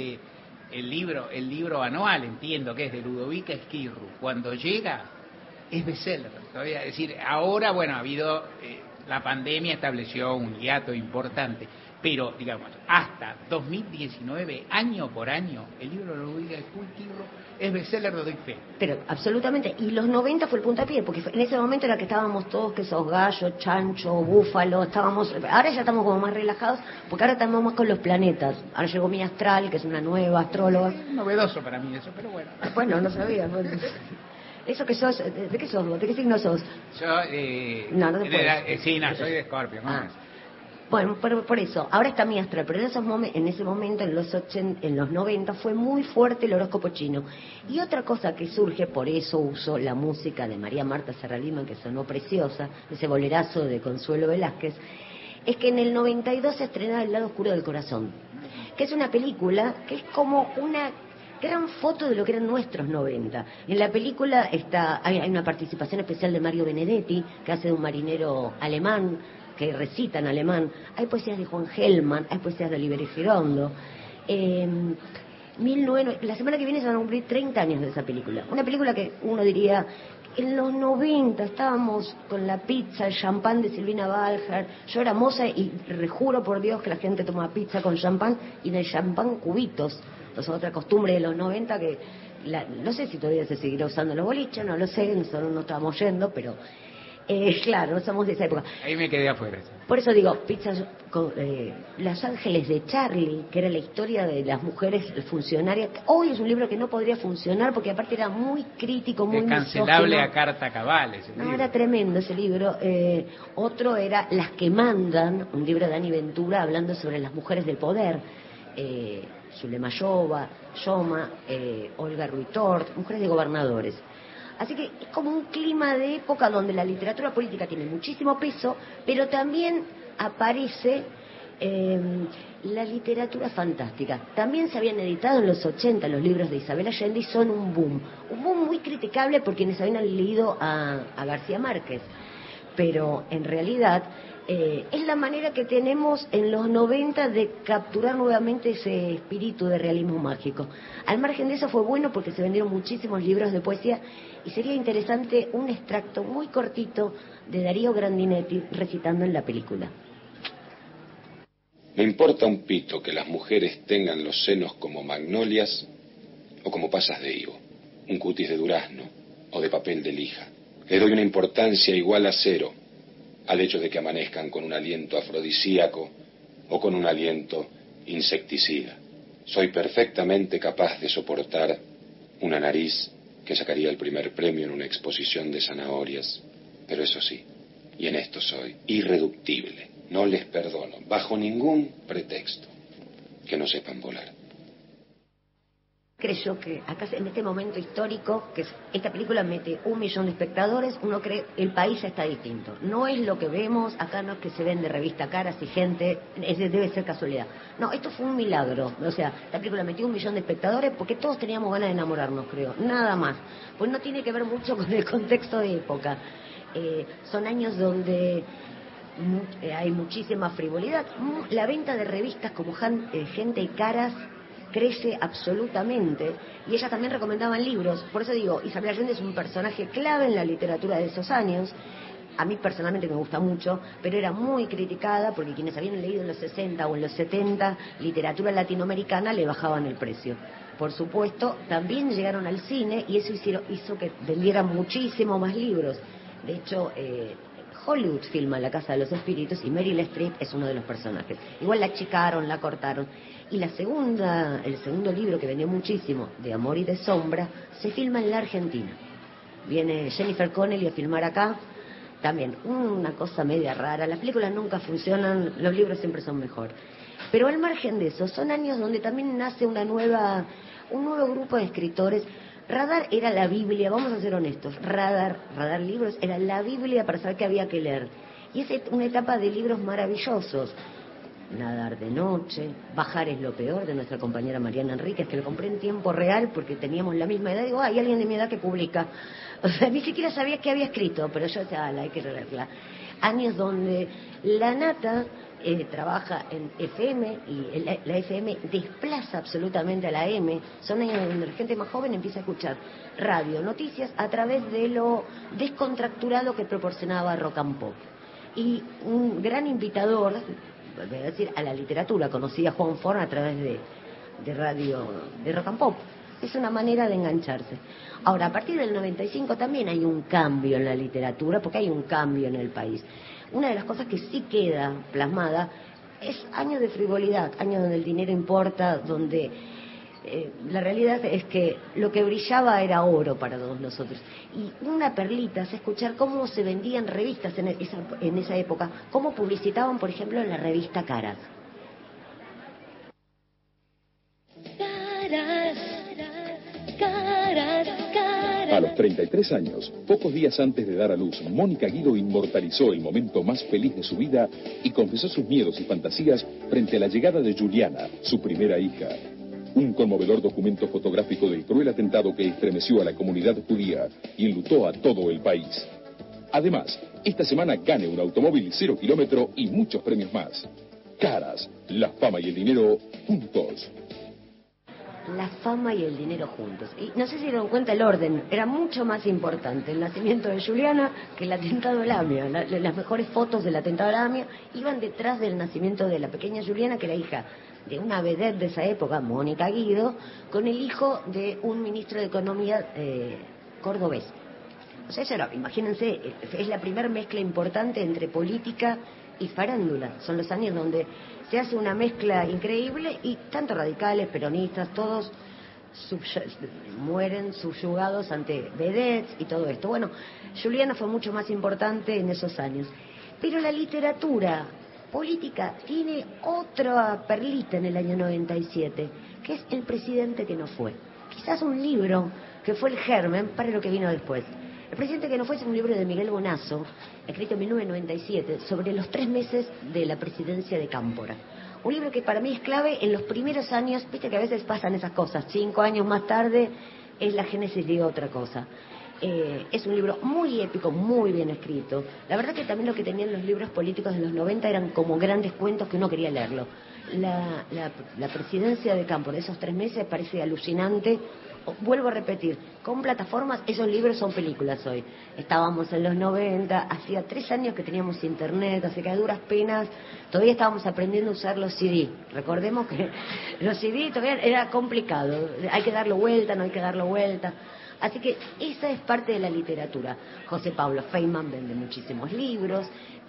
libro anual, entiendo que es de Ludovica Esquirru, cuando llega es bestseller. Todavía, es decir, ahora, bueno, ha habido la pandemia estableció un hiato importante, pero digamos, hasta 2019, año por año, el libro de Ludovica Esquirru es bestseller, lo doy fe. Pero absolutamente, y los 90 fue el puntapié, porque en ese momento era que estábamos todos, que sos gallo, chancho, búfalo, ahora ya estamos como más relajados, porque ahora estamos más con los planetas. Ahora llegó mi astral, que es una nueva astróloga. Novedoso para mí eso, pero bueno. Bueno, no sabía. Eso que sos, ¿de qué sos vos? ¿De qué signo sos? Yo, no sí, no, soy de Escorpio. Bueno, por eso, ahora está mi astral, pero en ese momento, en los 90, fue muy fuerte el horóscopo chino. Y otra cosa que surge, por eso uso la música de María Marta Serralima, que sonó preciosa, ese bolerazo de Consuelo Velázquez, es que en el 92 se estrenaba El lado oscuro del corazón, que es una película que es como una gran foto de lo que eran nuestros 90. En la película hay una participación especial de Mario Benedetti, que hace de un marinero alemán, que recita en alemán. Hay poesías de Juan Gelman, hay poesías de Oliverio Girondo. La semana que viene se van a cumplir 30 años de esa película. Una película que uno diría, en los 90 estábamos con la pizza, el champán de Silvina Baljar. Yo era moza y rejuro por Dios que la gente tomaba pizza con champán, y en el champán cubitos. Entonces, otra costumbre de los 90 que, no sé si todavía se seguirá usando los boliches, no lo sé, nosotros no estábamos yendo, pero claro, no somos de esa época. Ahí me quedé afuera. Por eso digo, Los Ángeles de Charlie, que era la historia de las mujeres funcionarias. Hoy es un libro que no podría funcionar porque aparte era muy crítico, muy cancelable misógino. a carta cabal ese libro. No, era tremendo ese libro. Otro era Las que mandan, un libro de Dani Ventura hablando sobre las mujeres del poder. Zulema Yoma, Olga Ruitort, mujeres de gobernadores. Así que es como un clima de época donde la literatura política tiene muchísimo peso, pero también aparece la literatura fantástica. También se habían editado en los 80 los libros de Isabel Allende y son un boom muy criticable por quienes habían leído a García Márquez, pero en realidad es la manera que tenemos en los 90 de capturar nuevamente ese espíritu de realismo mágico. Al margen de eso fue bueno porque se vendieron muchísimos libros de poesía y sería interesante un extracto muy cortito de Darío Grandinetti recitando en la película. Me importa un pito que las mujeres tengan los senos como magnolias o como pasas de higo, un cutis de durazno o de papel de lija. Le doy una importancia igual a cero al hecho de que amanezcan con un aliento afrodisíaco o con un aliento insecticida. Soy perfectamente capaz de soportar una nariz que sacaría el primer premio en una exposición de zanahorias, pero eso sí, y en esto soy irreductible. No les perdono, bajo ningún pretexto, que no sepan volar. Creo que acá en este momento histórico, que esta película mete 1 millón de espectadores, uno cree el país ya está distinto. No es lo que vemos, acá no es que se vende revista caras y gente, debe ser casualidad. No, esto fue un milagro. O sea, la película metió 1 millón de espectadores porque todos teníamos ganas de enamorarnos, creo. Nada más. Pues no tiene que ver mucho con el contexto de época. Son años donde hay muchísima frivolidad. La venta de revistas como Gente y Caras crece absolutamente, y ellas también recomendaban libros. Por eso digo, Isabel Allende es un personaje clave en la literatura de esos años. A mí personalmente me gusta mucho, pero era muy criticada porque quienes habían leído en los 60 o en los 70 literatura latinoamericana le bajaban el precio. Por supuesto, también llegaron al cine y eso hizo que vendieran muchísimo más libros. De hecho, Hollywood filma La Casa de los Espíritus y Meryl Streep es uno de los personajes. Igual la achicaron, la cortaron. Y el segundo libro que vendió muchísimo, de Amor y de Sombra, se filma en la Argentina. Viene Jennifer Connelly a filmar acá. También una cosa media rara. Las películas nunca funcionan, los libros siempre son mejor. Pero al margen de eso, son años donde también nace un nuevo grupo de escritores. Radar era la Biblia, vamos a ser honestos. Radar Libros era la Biblia para saber qué había que leer. Y es una etapa de libros maravillosos. Nadar de noche, Bajar es lo peor, de nuestra compañera Mariana Enríquez, que lo compré en tiempo real porque teníamos la misma edad. Digo, hay alguien de mi edad que publica. O sea, ni siquiera sabía qué había escrito, pero yo decía, hay que leerla. Años donde la nata trabaja en FM y la FM desplaza absolutamente a la M. Son años donde la gente más joven empieza a escuchar radio, noticias a través de lo descontracturado que proporcionaba Rock and Pop. Y un gran invitador, voy a decir, a la literatura, conocí a Juan Forn a través de radio, de Rock and Pop. Es una manera de engancharse. Ahora, a partir del 95 también hay un cambio en la literatura, porque hay un cambio en el país. Una de las cosas que sí queda plasmada es años de frivolidad, años donde el dinero importa, donde la realidad es que lo que brillaba era oro para todos nosotros. Y una perlita es escuchar cómo se vendían revistas en esa época, cómo publicitaban, por ejemplo, en la revista Caras. A los 33 años, pocos días antes de dar a luz, Mónica Guido inmortalizó el momento más feliz de su vida y confesó sus miedos y fantasías frente a la llegada de Juliana, su primera hija. Un conmovedor documento fotográfico del cruel atentado que estremeció a la comunidad judía y enlutó a todo el país. Además, esta semana gane un automóvil 0 kilómetro y muchos premios más. Caras, la fama y el dinero juntos. La fama y el dinero juntos. Y no sé si dieron cuenta el orden. Era mucho más importante el nacimiento de Juliana que el atentado de Lamia. Las mejores fotos del atentado de Lamia iban detrás del nacimiento de la pequeña Juliana, que era hija de una vedette de esa época, Mónica Guido, con el hijo de un ministro de Economía cordobés. O sea, eso era, imagínense, es la primera mezcla importante entre política y farándula. Son los años donde se hace una mezcla increíble y tanto radicales, peronistas, todos mueren subyugados ante vedettes y todo esto. Bueno, Juliana fue mucho más importante en esos años. Pero la literatura política tiene otra perlita en el año 97, que es El presidente que no fue. Quizás un libro que fue el germen para lo que vino después. El presidente que no fue es un libro de Miguel Bonazo, escrito en 1997, sobre los 3 meses de la presidencia de Cámpora. Un libro que para mí es clave en los primeros años, viste que a veces pasan esas cosas, 5 años más tarde es la génesis de otra cosa. Es un libro muy épico, muy bien escrito. La verdad que también lo que tenían los libros políticos de los 90 eran como grandes cuentos que uno quería leerlo. La presidencia de Cámpora, esos 3 meses, parece alucinante. Vuelvo a repetir, con plataformas, esos libros son películas hoy. Estábamos en los 90, hacía 3 años que teníamos internet, así que a duras penas todavía estábamos aprendiendo a usar los CD. Recordemos que los CD todavía era complicado, hay que darlo vuelta, no hay que darlo vuelta. Así que esa es parte de la literatura. José Pablo Feynman vende muchísimos libros,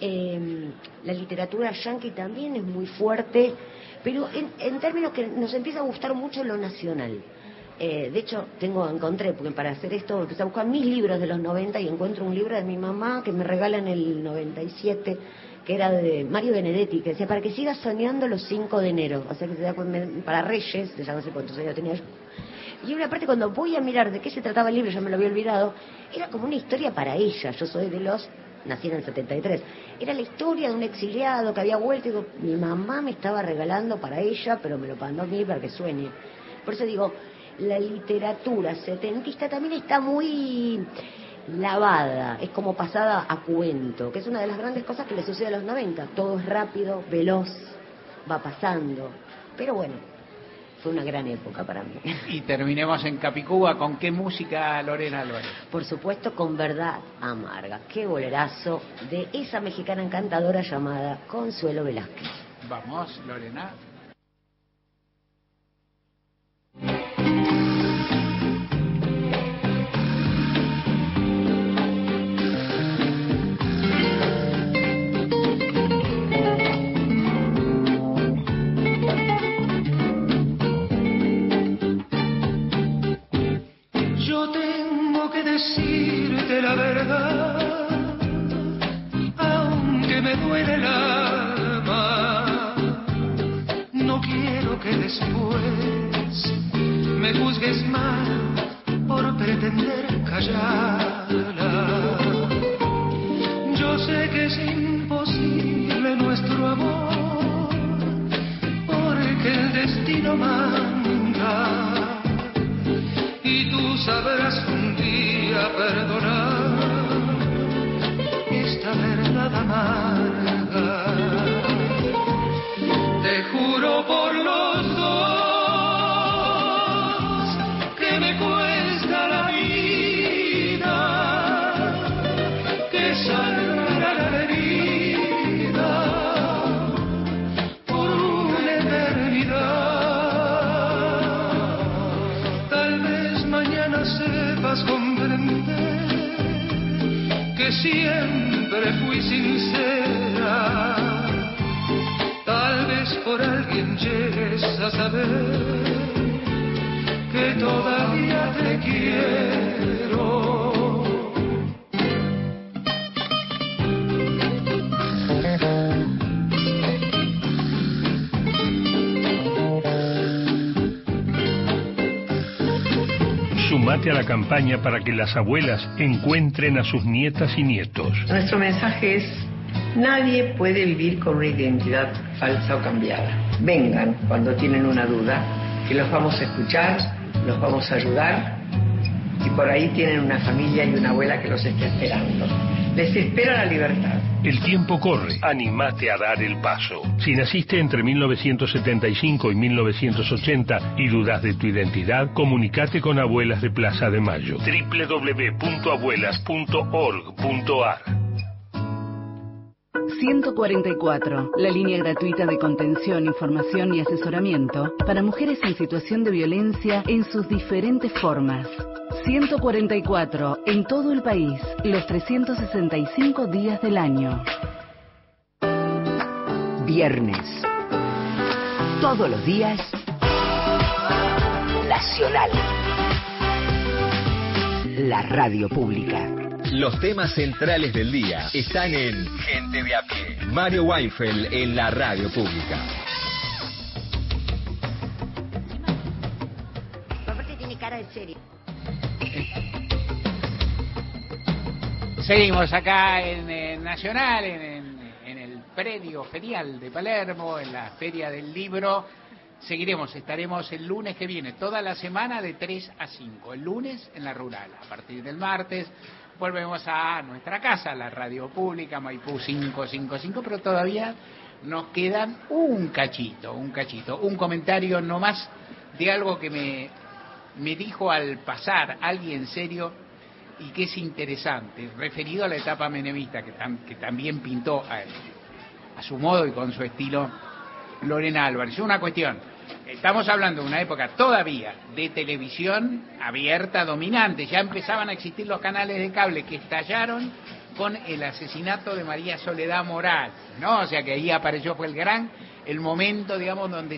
la literatura yanqui también es muy fuerte, pero en términos que nos empieza a gustar mucho lo nacional. De hecho, encontré, porque para hacer esto empecé a buscar mis libros de los 90 y encuentro un libro de mi mamá que me regala en el 97, que era de Mario Benedetti, que decía, para que sigas soñando los 5 de enero, o sea, que se da para Reyes, ya no sé cuántos años tenía yo. Y una parte, cuando voy a mirar de qué se trataba el libro, ya me lo había olvidado, era como una historia para ella. Yo soy nací en el 73. Era la historia de un exiliado que había vuelto y digo, mi mamá me estaba regalando para ella, pero me lo mandó a mí para que sueñe. Por eso digo, la literatura setentista también está muy lavada, es como pasada a cuento, que es una de las grandes cosas que le sucede a los 90. Todo es rápido, veloz, va pasando. Pero bueno, fue una gran época para mí. Y terminemos en Capicúa. ¿Con qué música, Lorena Álvarez? Por supuesto, con Verdad Amarga. Qué bolerazo de esa mexicana encantadora llamada Consuelo Velázquez. Vamos, Lorena. Decirte la verdad, aunque me duele el alma, no quiero que después me juzgues mal por pretender callarla. Yo sé que es imposible nuestro amor, porque el destino manda, y tú sabrás un día perdonar esta verdad amarga. Te juro por los dos que me cuesta la vida, que sangrará la herida por una eternidad. Tal vez mañana sepas comprender que siempre fui sincera. Tal vez por alguien llegues a saber que todavía te quiero. Sumate a la campaña para que las abuelas encuentren a sus nietas y nietos. Nuestro mensaje es: nadie puede vivir con una identidad falsa o cambiada. Vengan cuando tienen una duda, que los vamos a escuchar, los vamos a ayudar, y por ahí tienen una familia y una abuela que los está esperando. Les espera la libertad. El tiempo corre. Animate a dar el paso. Si naciste entre 1975 y 1980 y dudas de tu identidad, comunicate con Abuelas de Plaza de Mayo. www.abuelas.org.ar. 144, la línea gratuita de contención, información y asesoramiento para mujeres en situación de violencia en sus diferentes formas. 144, en todo el país, los 365 días del año. Viernes. Todos los días. Nacional. La radio pública. Los temas centrales del día están en Gente de a pie. Mario Weinfeld en la radio pública. Aparte tiene cara de serio. Seguimos acá en Nacional, en el predio ferial de Palermo, en la Feria del Libro. Estaremos el lunes que viene, toda la semana de 3 a 5. El lunes en la Rural, a partir del martes volvemos a nuestra casa, la radio pública, Maipú 555, pero todavía nos quedan un cachito, un comentario nomás de algo que me dijo al pasar alguien serio y que es interesante, referido a la etapa menemista, que también pintó a su modo y con su estilo Lorena Álvarez. Una cuestión. Estamos hablando de una época todavía de televisión abierta, dominante. Ya empezaban a existir los canales de cable que estallaron con el asesinato de María Soledad Morales, ¿no? O sea que ahí fue el momento, digamos, donde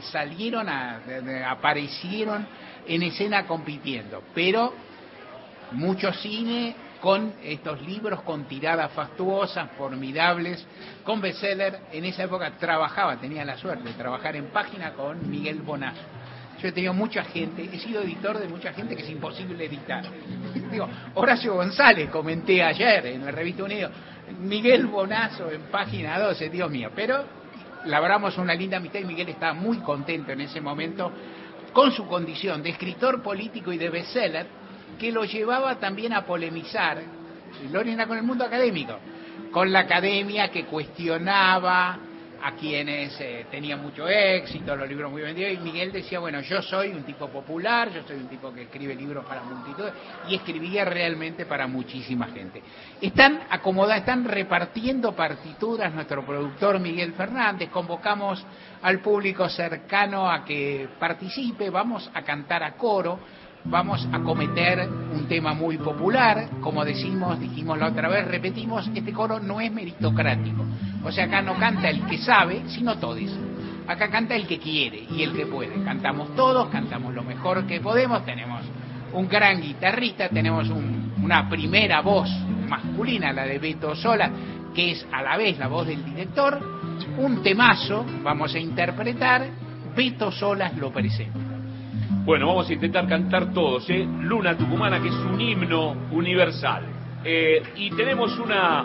aparecieron en escena compitiendo. Pero mucho cine con estos libros con tiradas fastuosas, formidables, con bestseller. En esa época tenía la suerte de trabajar en Página con Miguel Bonazo. Yo he tenido mucha gente, he sido editor de mucha gente que es imposible editar. Horacio González, comenté ayer en la Revista Unido, Miguel Bonazo en Página 12, Dios mío. Pero labramos una linda amistad y Miguel estaba muy contento en ese momento con su condición de escritor político y de bestseller, que lo llevaba también a polemizar, Lorena, con el mundo académico, con la academia que cuestionaba a quienes tenían mucho éxito, los libros muy vendidos, y Miguel decía, bueno, yo soy un tipo popular, yo soy un tipo que escribe libros para multitudes, y escribía realmente para muchísima gente. Están repartiendo partituras nuestro productor Miguel Fernández, convocamos al público cercano a que participe, vamos a cantar a coro, vamos a cometer un tema muy popular, como dijimos la otra vez, repetimos, este coro no es meritocrático. O sea, acá no canta el que sabe, sino todos. Acá canta el que quiere y el que puede. Cantamos todos, cantamos lo mejor que podemos, tenemos un gran guitarrista, tenemos una primera voz masculina, la de Beto Sola, que es a la vez la voz del director. Un temazo vamos a interpretar, Beto Solas lo presenta. Bueno, vamos a intentar cantar todos, Luna Tucumana, que es un himno universal. Y tenemos una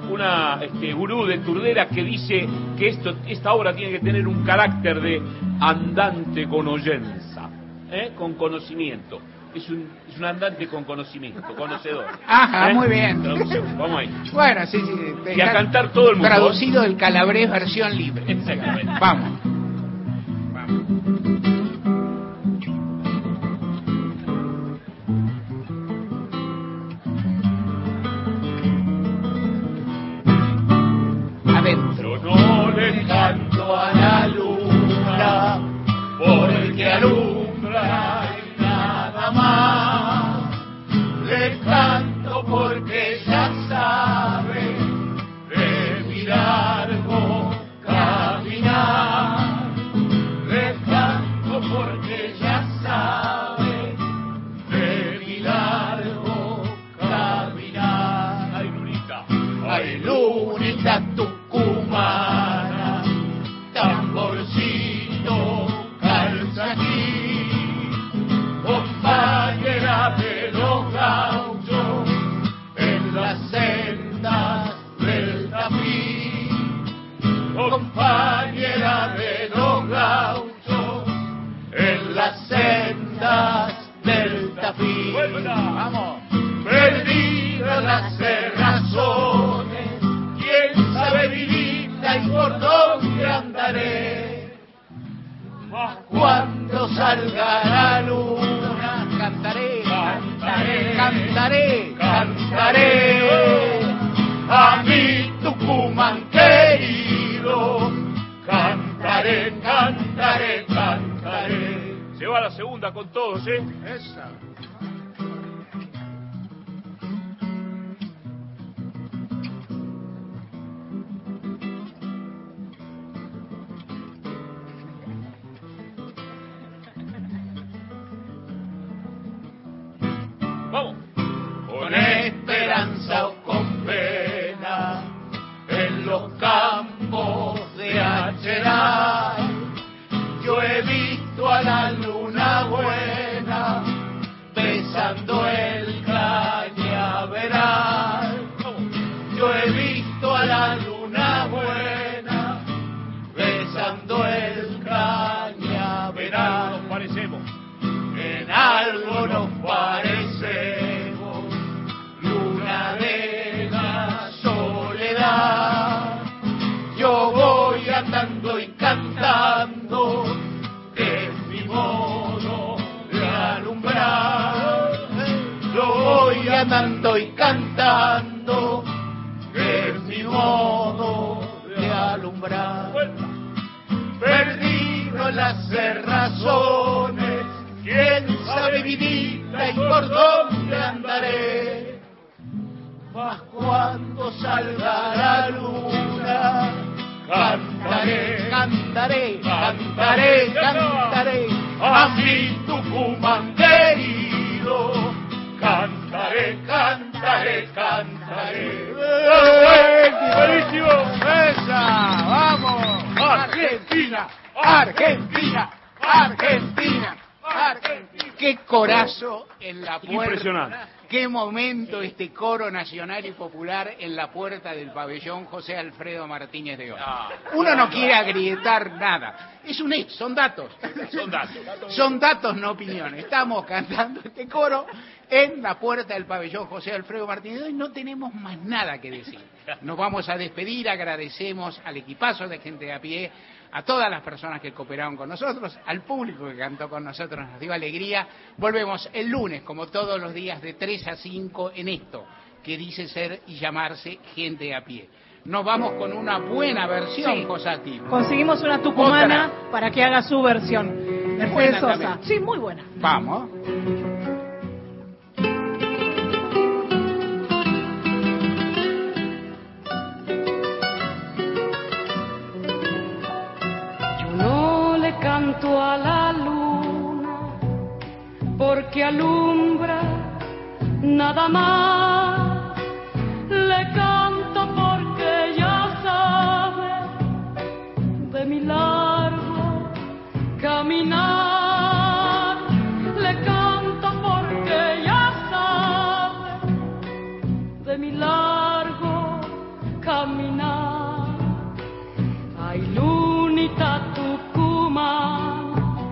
gurú de Turdera que dice que esta obra tiene que tener un carácter de andante con oyenza, con conocimiento. Es un andante con conocimiento, conocedor. Ajá, muy bien. Vamos ahí. Bueno, sí. Y a cantar todo el mundo. Traducido del calabrés versión libre. Exactamente. Vamos. No le canto a la luna porque alumbra y nada más. Le canto porque ella sabe de mi largo caminar. Le canto porque ella sabe de mi largo caminar. Ay, Lunita. Ay, Lunita, Tucumana, tamborcito, calza aquí, compañera de los gauchos en las sendas del Tafí, compañera de los gauchos en las sendas del Tafí. Vamos. Perdidas las cerrazones, quién sabe vivita y por dónde andaré. Mas cuando salga la luna, cantaré, cantaré, cantaré, cantaré a mi Tucumán querido. segunda con todos, ¿eh? Esa. Vamos. Con esperanza o con pena, en los campos de Acheray, yo he visto a la luna buena besando el cañaveral. Yo he visto a la luna buena besando el cañaveral. Nos parecemos. En algo nos parecemos, luna de la soledad. Yo voy andando y cantando, que es mi modo de alumbrar. Yo voy andando y cantando, que es mi modo de alumbrar. Perdido en las cerrazones, quién sabe mi vida y por dónde andaré. Mas cuando salga la luna, cantaré, cantaré, cantaré, cantaré a mi Tucumán querido. Cantaré, cantaré, cantaré. ¡Buenísimo! ¡Esa! ¡Vamos! ¡Argentina! ¡Argentina! ¡Argentina! Argentina. ¡Qué corazo en la puerta! Impresionante. ¡Qué momento este coro nacional y popular en la puerta del pabellón José Alfredo Martínez de Oz! Uno no quiere agrietar nada. Es un hecho, son datos. Son datos. Son datos, no opiniones. Estamos cantando este coro en la puerta del pabellón José Alfredo Martínez de Oz y no tenemos más nada que decir. Nos vamos a despedir, agradecemos al equipazo de Gente de a Pie, a todas las personas que cooperaron con nosotros, al público que cantó con nosotros, nos dio alegría. Volvemos el lunes, como todos los días, de 3 a 5 en esto, que dice ser y llamarse Gente de a Pie. Nos vamos con una buena versión, Sí. Cosati. Conseguimos una tucumana Otra. para que haga su versión. Mercedes Buena Sosa. también. Sí, muy buena. Vamos. Yo no le canto a la luna porque alumbra nada más. Le canto porque ya sabe de mi largo caminar. Le canto porque ya sabe de mi largo caminar. Ay, lunita Tucumán,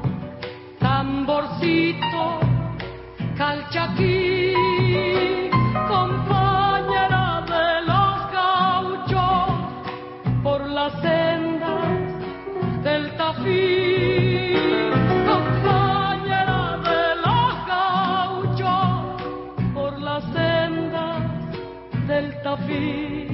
tamborcito, calchaquí, compañera de los gauchos, por las sendas del Tafí, compañera de los gauchos, por las sendas del Tafí.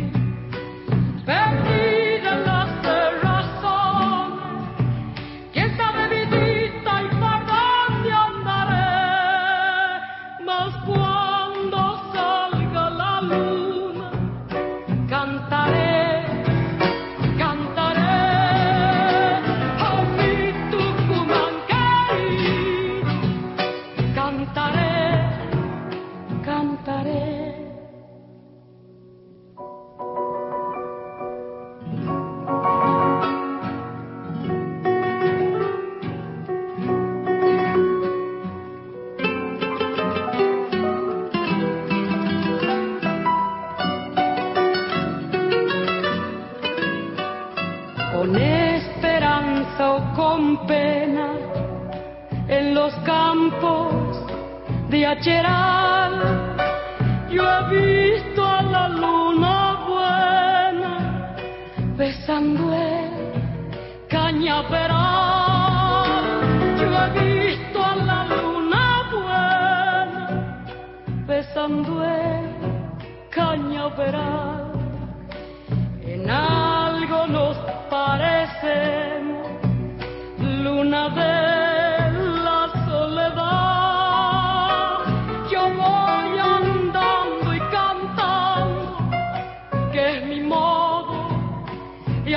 Perdida en las razones, quién sabe vidita y por dónde andaré, mas cuando salga la luna, cantaré, cantaré a mi Tucumán querido, cantaré, cantaré. Con esperanza o con pena, en los campos de Acheral, yo he visto a la luna buena besando el cañaveral. Yo he visto a la luna buena besando el cañaveral. En algo nos parecemos, luna de la soledad.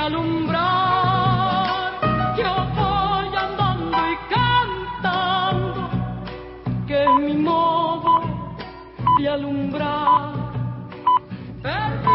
alumbrar. Yo voy andando y cantando, que es mi modo de alumbrar. Perdí